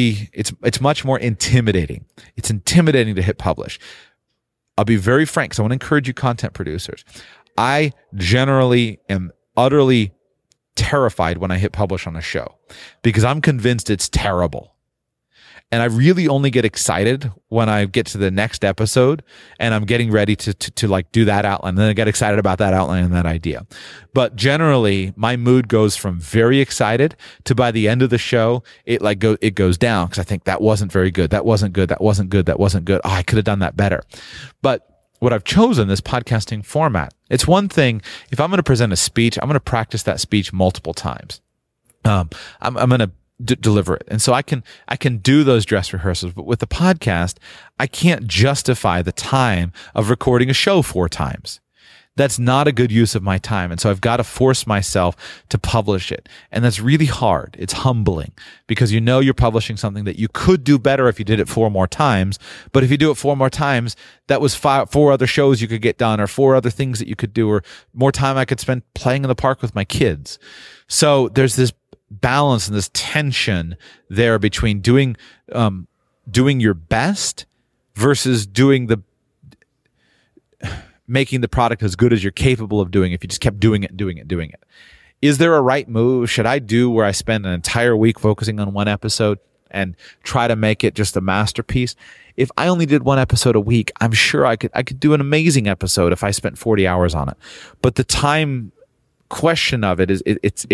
much more intimidating. It's intimidating to hit publish. I'll be very frank, because I want to encourage you content producers. I generally am utterly terrified when I hit publish on a show, because I'm convinced it's terrible. And I really only get excited when I get to the next episode and I'm getting ready to like do that outline. And then I get excited about that outline and that idea. But generally, my mood goes from very excited to, by the end of the show, it goes down, because I think that wasn't very good. That wasn't good. That wasn't good. That wasn't good. I could have done that better. But what I've chosen, this podcasting format, it's one thing. If I'm going to present a speech, I'm going to practice that speech multiple times. I'm going to deliver it. And so I can do those dress rehearsals, but with the podcast, I can't justify the time of recording a show 4 times. That's not a good use of my time. And so I've got to force myself to publish it. And that's really hard. It's humbling, because you're publishing something that you could do better if you did it 4 more times. But if you do it 4 more times, that was 4 other shows you could get done, or 4 other things that you could do, or more time I could spend playing in the park with my kids. So there's this balance and this tension there between doing your best versus making the product as good as you're capable of doing if you just kept doing it. Is there a right move? Should I do where I spend an entire week focusing on one episode and try to make it just a masterpiece? If I only did one episode a week, I'm sure I could do an amazing episode if I spent 40 hours on it. But the time question of it is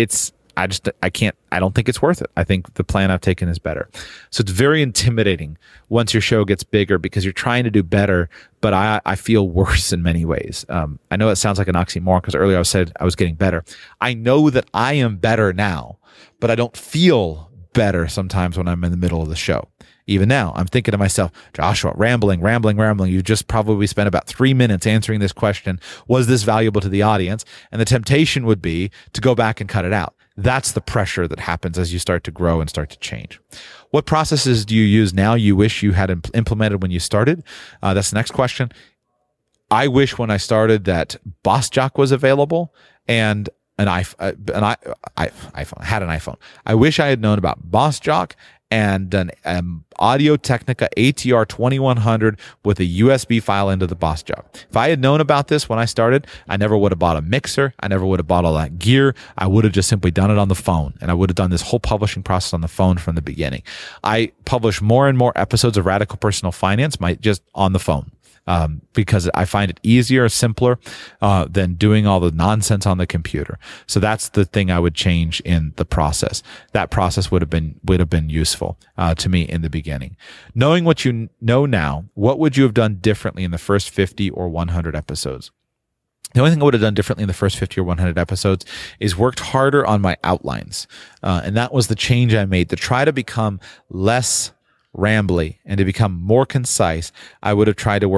I don't think it's worth it. I think the plan I've taken is better. So it's very intimidating once your show gets bigger, because you're trying to do better, but I feel worse in many ways. I know it sounds like an oxymoron, because earlier I said I was getting better. I know that I am better now, but I don't feel better sometimes when I'm in the middle of the show. Even now, I'm thinking to myself, Joshua, rambling. You just probably spent about 3 minutes answering this question. Was this valuable to the audience? And the temptation would be to go back and cut it out. That's the pressure that happens as you start to grow and start to change. What processes do you use now you wish you had implemented when you started? That's the next question. I wish when I started that BossJock was available and I had an iPhone. I wish I had known about BossJock and an Audio-Technica ATR 2100 with a USB file into the BossJock. If I had known about this when I started, I never would have bought a mixer. I never would have bought all that gear. I would have just simply done it on the phone, and I would have done this whole publishing process on the phone from the beginning. I publish more and more episodes of Radical Personal Finance just on the phone. Because I find it easier, simpler than doing all the nonsense on the computer. So that's the thing I would change in the process. That process would have been useful to me in the beginning. Knowing what you know now, what would you have done differently in the first 50 or 100 episodes? The only thing I would have done differently in the first 50 or 100 episodes is worked harder on my outlines. And that was the change I made to try to become less rambly and to become more concise. I would have tried to work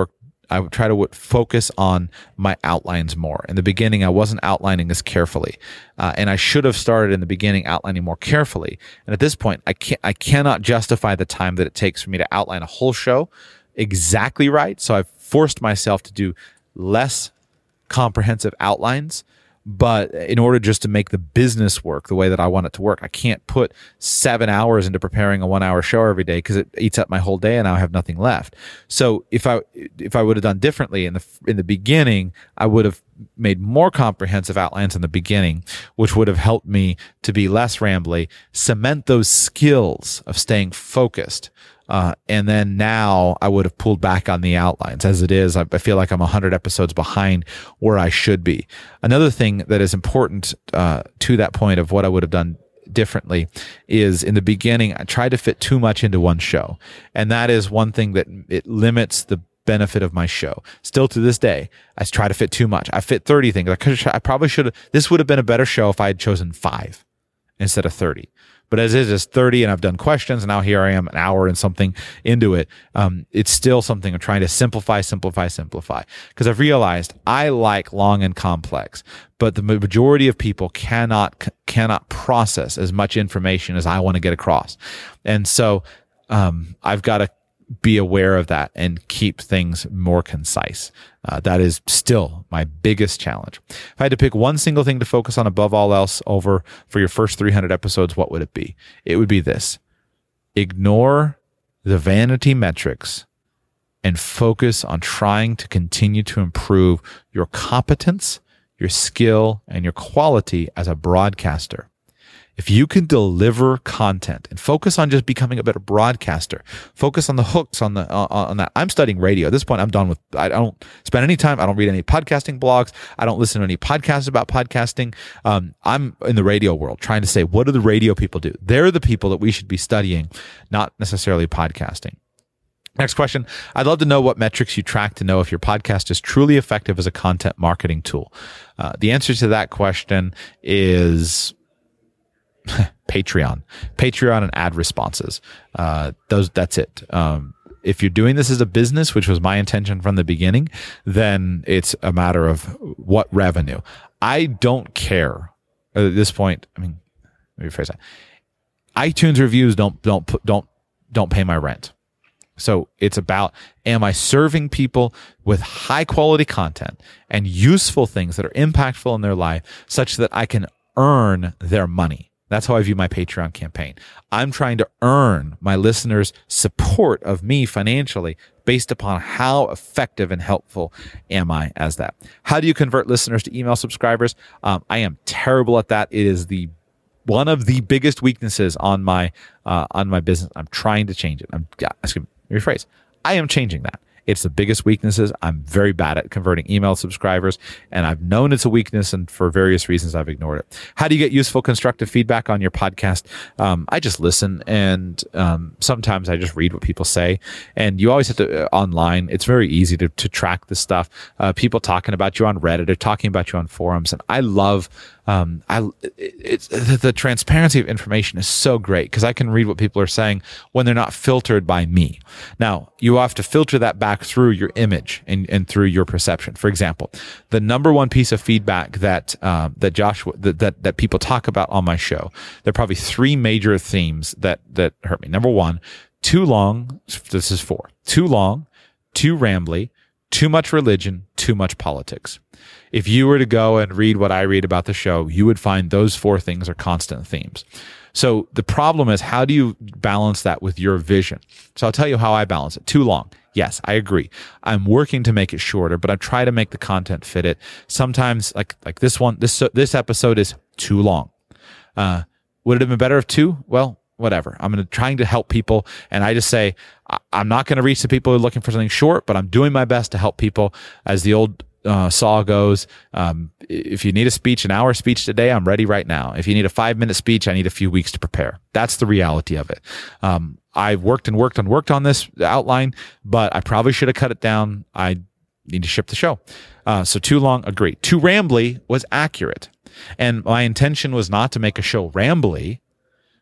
would try to focus on my outlines more. In the beginning, I wasn't outlining as carefully, and I should have started in the beginning outlining more carefully. And at this point, I cannot justify the time that it takes for me to outline a whole show exactly right. So I've forced myself to do less comprehensive outlines. But in order just to make the business work the way that I want it to work, I can't put 7 hours into preparing a 1 hour show every day because it eats up my whole day and I have nothing left. So if I would have done differently in the beginning, I would have made more comprehensive outlines in the beginning, which would have helped me to be less rambly, cement those skills of staying focused. And then now I would have pulled back on the outlines. As it is, I feel like I'm 100 episodes behind where I should be. Another thing that is important to that point of what I would have done differently is in the beginning, I tried to fit too much into one show. And that is one thing that it limits the benefit of my show. Still to this day, I try to fit too much. I fit 30 things. I probably should have. This would have been a better show if I had chosen 5 instead of 30. But as it is 30 and I've done questions and now here I am an hour and something into it. It's still something I'm trying to simplify. Because I've realized I like long and complex, but the majority of people cannot process as much information as I want to get across. And so, I've got to be aware of that and keep things more concise. That is still my biggest challenge. If I had to pick one single thing to focus on above all else for your first 300 episodes, what would it be? It would be this: ignore the vanity metrics and focus on trying to continue to improve your competence, your skill, and your quality as a broadcaster. If you can deliver content and focus on just becoming a better broadcaster, focus on the hooks on that. I'm studying radio. At this point, I'm done with, I don't spend any time. I don't read any podcasting blogs. I don't listen to any podcasts about podcasting. I'm in the radio world trying to say, what do the radio people do? They're the people that we should be studying, not necessarily podcasting. Next question. I'd love to know what metrics you track to know if your podcast is truly effective as a content marketing tool. The answer to that question is Patreon and ad responses. That's it. If you're doing this as a business, which was my intention from the beginning, then it's a matter of what revenue. I don't care at this point. I mean, let me rephrase that. iTunes reviews don't pay my rent. So it's about, am I serving people with high quality content and useful things that are impactful in their life such that I can earn their money? That's how I view my Patreon campaign. I'm trying to earn my listeners' support of me financially based upon how effective and helpful am I as that. How do you convert listeners to email subscribers? I am terrible at that. It is one of the biggest weaknesses on my business. I'm trying to change it. Rephrase. I am changing that. It's the biggest weaknesses. I'm very bad at converting email subscribers, and I've known it's a weakness, and for various reasons, I've ignored it. How do you get useful, constructive feedback on your podcast? I just listen, and sometimes I just read what people say. And you always have to, online, it's very easy to track this stuff. People talking about you on Reddit or talking about you on forums, and I love the transparency of information is so great because I can read what people are saying when they're not filtered by me. Now, you have to filter that back through your image and through your perception. For example, the number one piece of feedback that people talk about on my show, there are probably 3 major themes that hurt me. Number 1, too long. This is 4. Too long, too rambly, too much religion, too much politics. If you were to go and read what I read about the show, you would find those 4 things are constant themes. So the problem is, how do you balance that with your vision? So I'll tell you how I balance it. Too long. Yes, I agree. I'm working to make it shorter, but I try to make the content fit it. Sometimes, like this one, this episode is too long. Would it have been better if 2? Well, whatever. I'm trying to help people, and I just say I'm not going to reach the people who are looking for something short, but I'm doing my best to help people. As the old saw goes, if you need an hour speech today, I'm ready right now. If you need a 5-minute speech, I need a few weeks to prepare. That's the reality of it. I've worked on this outline, but I probably should have cut it down. I need to ship the show. So too long, agree. Too rambly was accurate. And my intention was not to make a show rambly,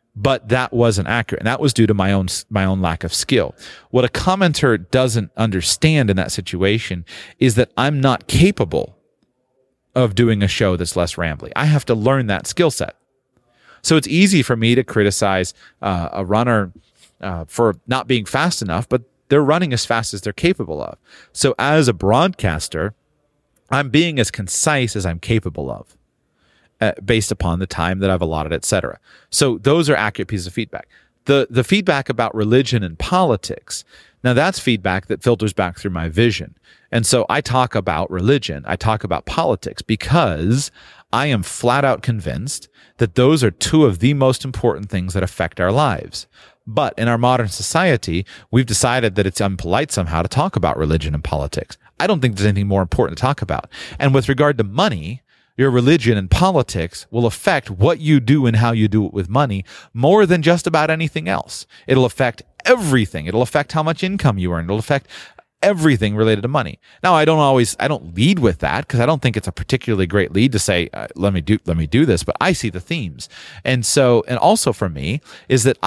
but that wasn't accurate. And that was due to my own lack of skill. What a commenter doesn't understand in that situation is that I'm not capable of doing a show that's less rambly. I have to learn that skill set. So it's easy for me to criticize a runner for not being fast enough, but they're running as fast as they're capable of. So as a broadcaster, I'm being as concise as I'm capable of, based upon the time that I've allotted, etc. So those are accurate pieces of feedback. The feedback about religion and politics, now that's feedback that filters back through my vision. And so I talk about religion, I talk about politics, because I am flat out convinced that those are two of the most important things that affect our lives. But in our modern society, we've decided that it's impolite somehow to talk about religion and politics. I don't think there's anything more important to talk about. And with regard to money, your religion and politics will affect what you do and how you do it with money more than just about anything else. It'll affect everything. It'll affect how much income you earn. It'll affect everything related to money. Now, I don't lead with that because I don't think it's a particularly great lead to say, let me do this, but I see the themes. And also for me is that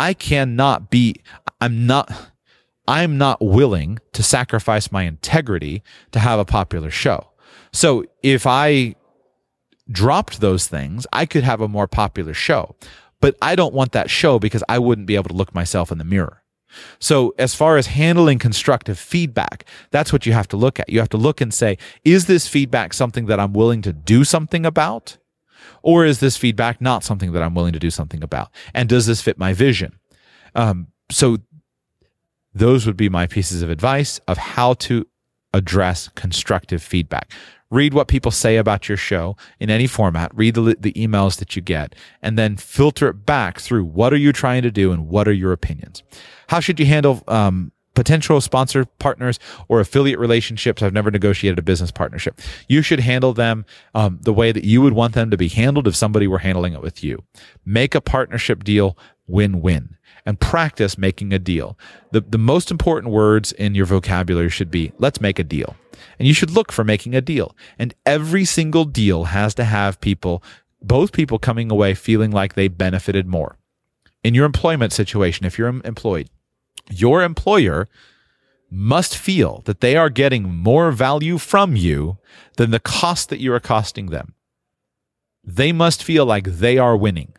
I'm not willing to sacrifice my integrity to have a popular show. So if I dropped those things, I could have a more popular show, but I don't want that show because I wouldn't be able to look myself in the mirror. So as far as handling constructive feedback, that's what you have to look at. You have to look and say, is this feedback something that I'm willing to do something about? Or is this feedback not something that I'm willing to do something about? And does this fit my vision? So those would be my pieces of advice of how to address constructive feedback. Read what people say about your show in any format. Read the emails that you get, and then filter it back through what are you trying to do and what are your opinions. How should you handle potential sponsor partners or affiliate relationships? I've never negotiated a business partnership. You should handle them the way that you would want them to be handled if somebody were handling it with you. Make a partnership deal win-win, and practice making a deal. The most important words in your vocabulary should be, let's make a deal. And you should look for making a deal. And every single deal has to have both people coming away feeling like they benefited more. In your employment situation, if you're employed, your employer must feel that they are getting more value from you than the cost that you are costing them. They must feel like they are winning.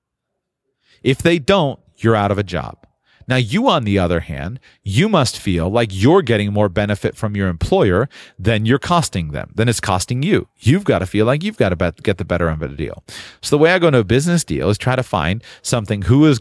If they don't, you're out of a job. Now, you, on the other hand, you must feel like you're getting more benefit from your employer than you're costing them, than it's costing you. You've got to feel like you've got to get the better end of the deal. So the way I go into a business deal is try to find something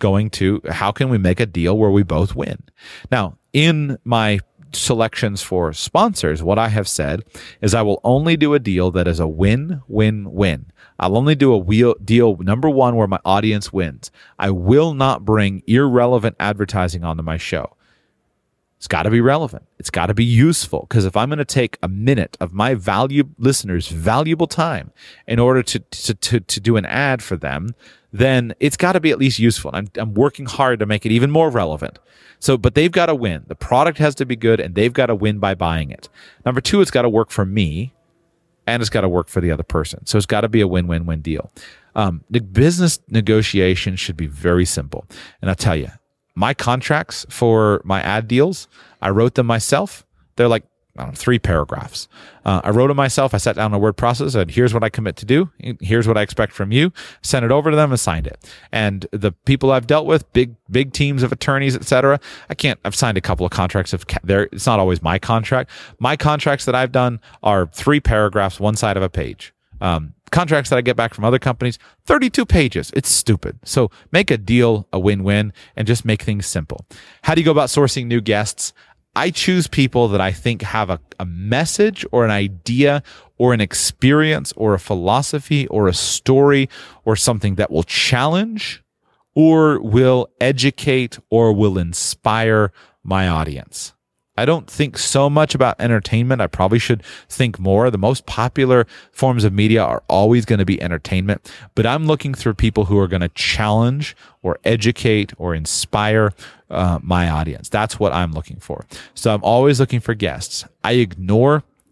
how can we make a deal where we both win? Now, in my selections for sponsors, what I have said is I will only do a deal that is a win-win-win. I'll only do a deal, number one, where my audience wins. I will not bring irrelevant advertising onto my show. It's got to be relevant. It's got to be useful, because if I'm going to take a minute of my listeners' valuable time in order to do an ad for them, then it's got to be at least useful. I'm working hard to make it even more relevant. But they've got to win. The product has to be good, and they've got to win by buying it. Number two, it's got to work for me, and it's got to work for the other person. So it's got to be a win-win-win deal. The business negotiation should be very simple. And I'll tell you, my contracts for my ad deals, I wrote them myself. They're like 3 paragraphs. I wrote it myself. I sat down on a word process, said, here's what I commit to do. Here's what I expect from you. Sent it over to them and signed it. And the people I've dealt with, big teams of attorneys, etc. I've signed a couple of contracts. It's not always my contract. My contracts that I've done are 3 paragraphs, one side of a page. Contracts that I get back from other companies, 32 pages. It's stupid. So make a deal, a win-win, and just make things simple. How do you go about sourcing new guests? I choose people that I think have a message or an idea or an experience or a philosophy or a story or something that will challenge or will educate or will inspire my audience. I don't think so much about entertainment. I probably should think more. The most popular forms of media are always going to be entertainment, but I'm looking for people who are going to challenge or educate or inspire my audience. That's what I'm looking for. So I'm always looking for guests. I ignore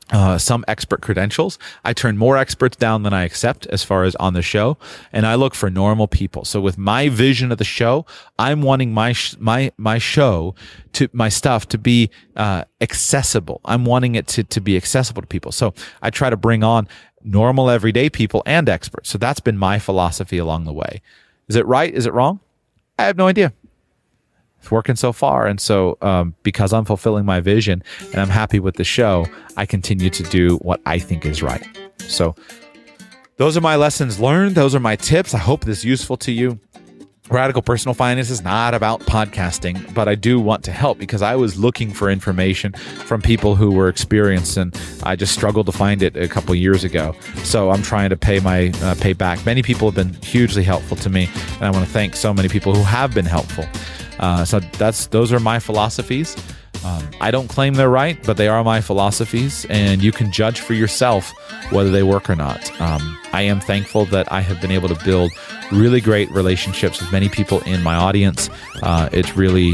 some expert credentials. I turn more experts down than I accept as far as on the show, and I look for normal people. So with my vision of the show, I'm wanting my show to my stuff to be accessible. I'm wanting it to be accessible to people. So I try to bring on normal everyday people and experts. So that's been my philosophy along the way. Is it right? Is it wrong? I have no idea. It's working so far. And so because I'm fulfilling my vision and I'm happy with the show, I continue to do what I think is right. So those are my lessons learned. Those are my tips. I hope this is useful to you. Radical Personal Finance is not about podcasting, but I do want to help because I was looking for information from people who were experienced, and I just struggled to find it a couple of years ago. So I'm trying to pay back. Many people have been hugely helpful to me, and I want to thank so many people who have been helpful. So those are my philosophies. I don't claim they're right, but they are my philosophies, and you can judge for yourself whether they work or not. I am thankful that I have been able to build really great relationships with many people in my audience. It's really,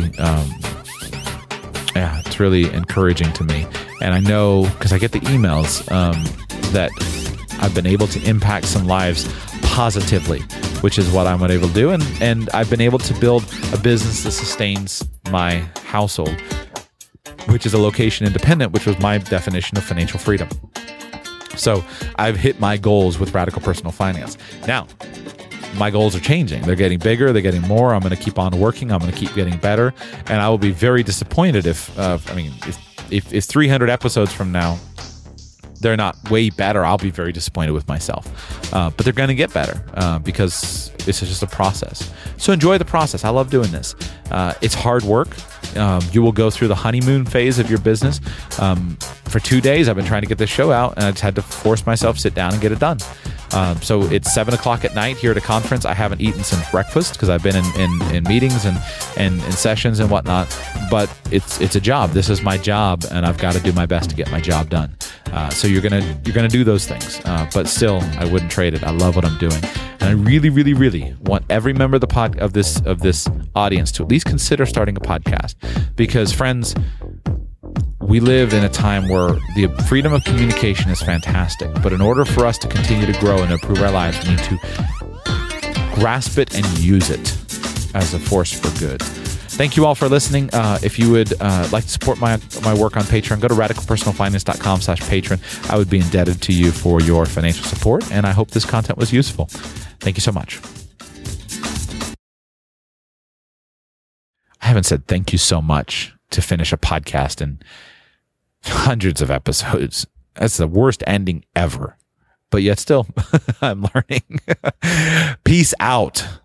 it's really encouraging to me. And I know, because I get the emails, that I've been able to impact some lives positively, which is what I'm able to do. And I've been able to build a business that sustains my household, which is a location independent, which was my definition of financial freedom. So I've hit my goals with Radical Personal Finance. Now, my goals are changing. They're getting bigger. They're getting more. I'm going to keep on working. I'm going to keep getting better. And I will be very disappointed if 300 episodes from now, they're not way better. I'll be very disappointed with myself. But they're going to get better because this is just a process. So enjoy the process. I love doing this. It's hard work. You will go through the honeymoon phase of your business. For 2 days, I've been trying to get this show out, and I just had to force myself to sit down and get it done. So it's 7 o'clock at night here at a conference. I haven't eaten since breakfast because I've been in meetings and in sessions and whatnot. But it's a job. This is my job, and I've got to do my best to get my job done. So you're gonna do those things, but still, I wouldn't trade it. I love what I'm doing, and I really, really, really want every member of the of this audience to at least consider starting a podcast, because friends, we live in a time where the freedom of communication is fantastic, but in order for us to continue to grow and improve our lives, we need to grasp it and use it as a force for good. Thank you all for listening. If you would like to support my work on Patreon, go to radicalpersonalfinance.com/patron. I would be indebted to you for your financial support, and I hope this content was useful. Thank you so much. I haven't said thank you so much to finish a podcast in hundreds of episodes. That's the worst ending ever. But yet still, I'm learning. Peace out.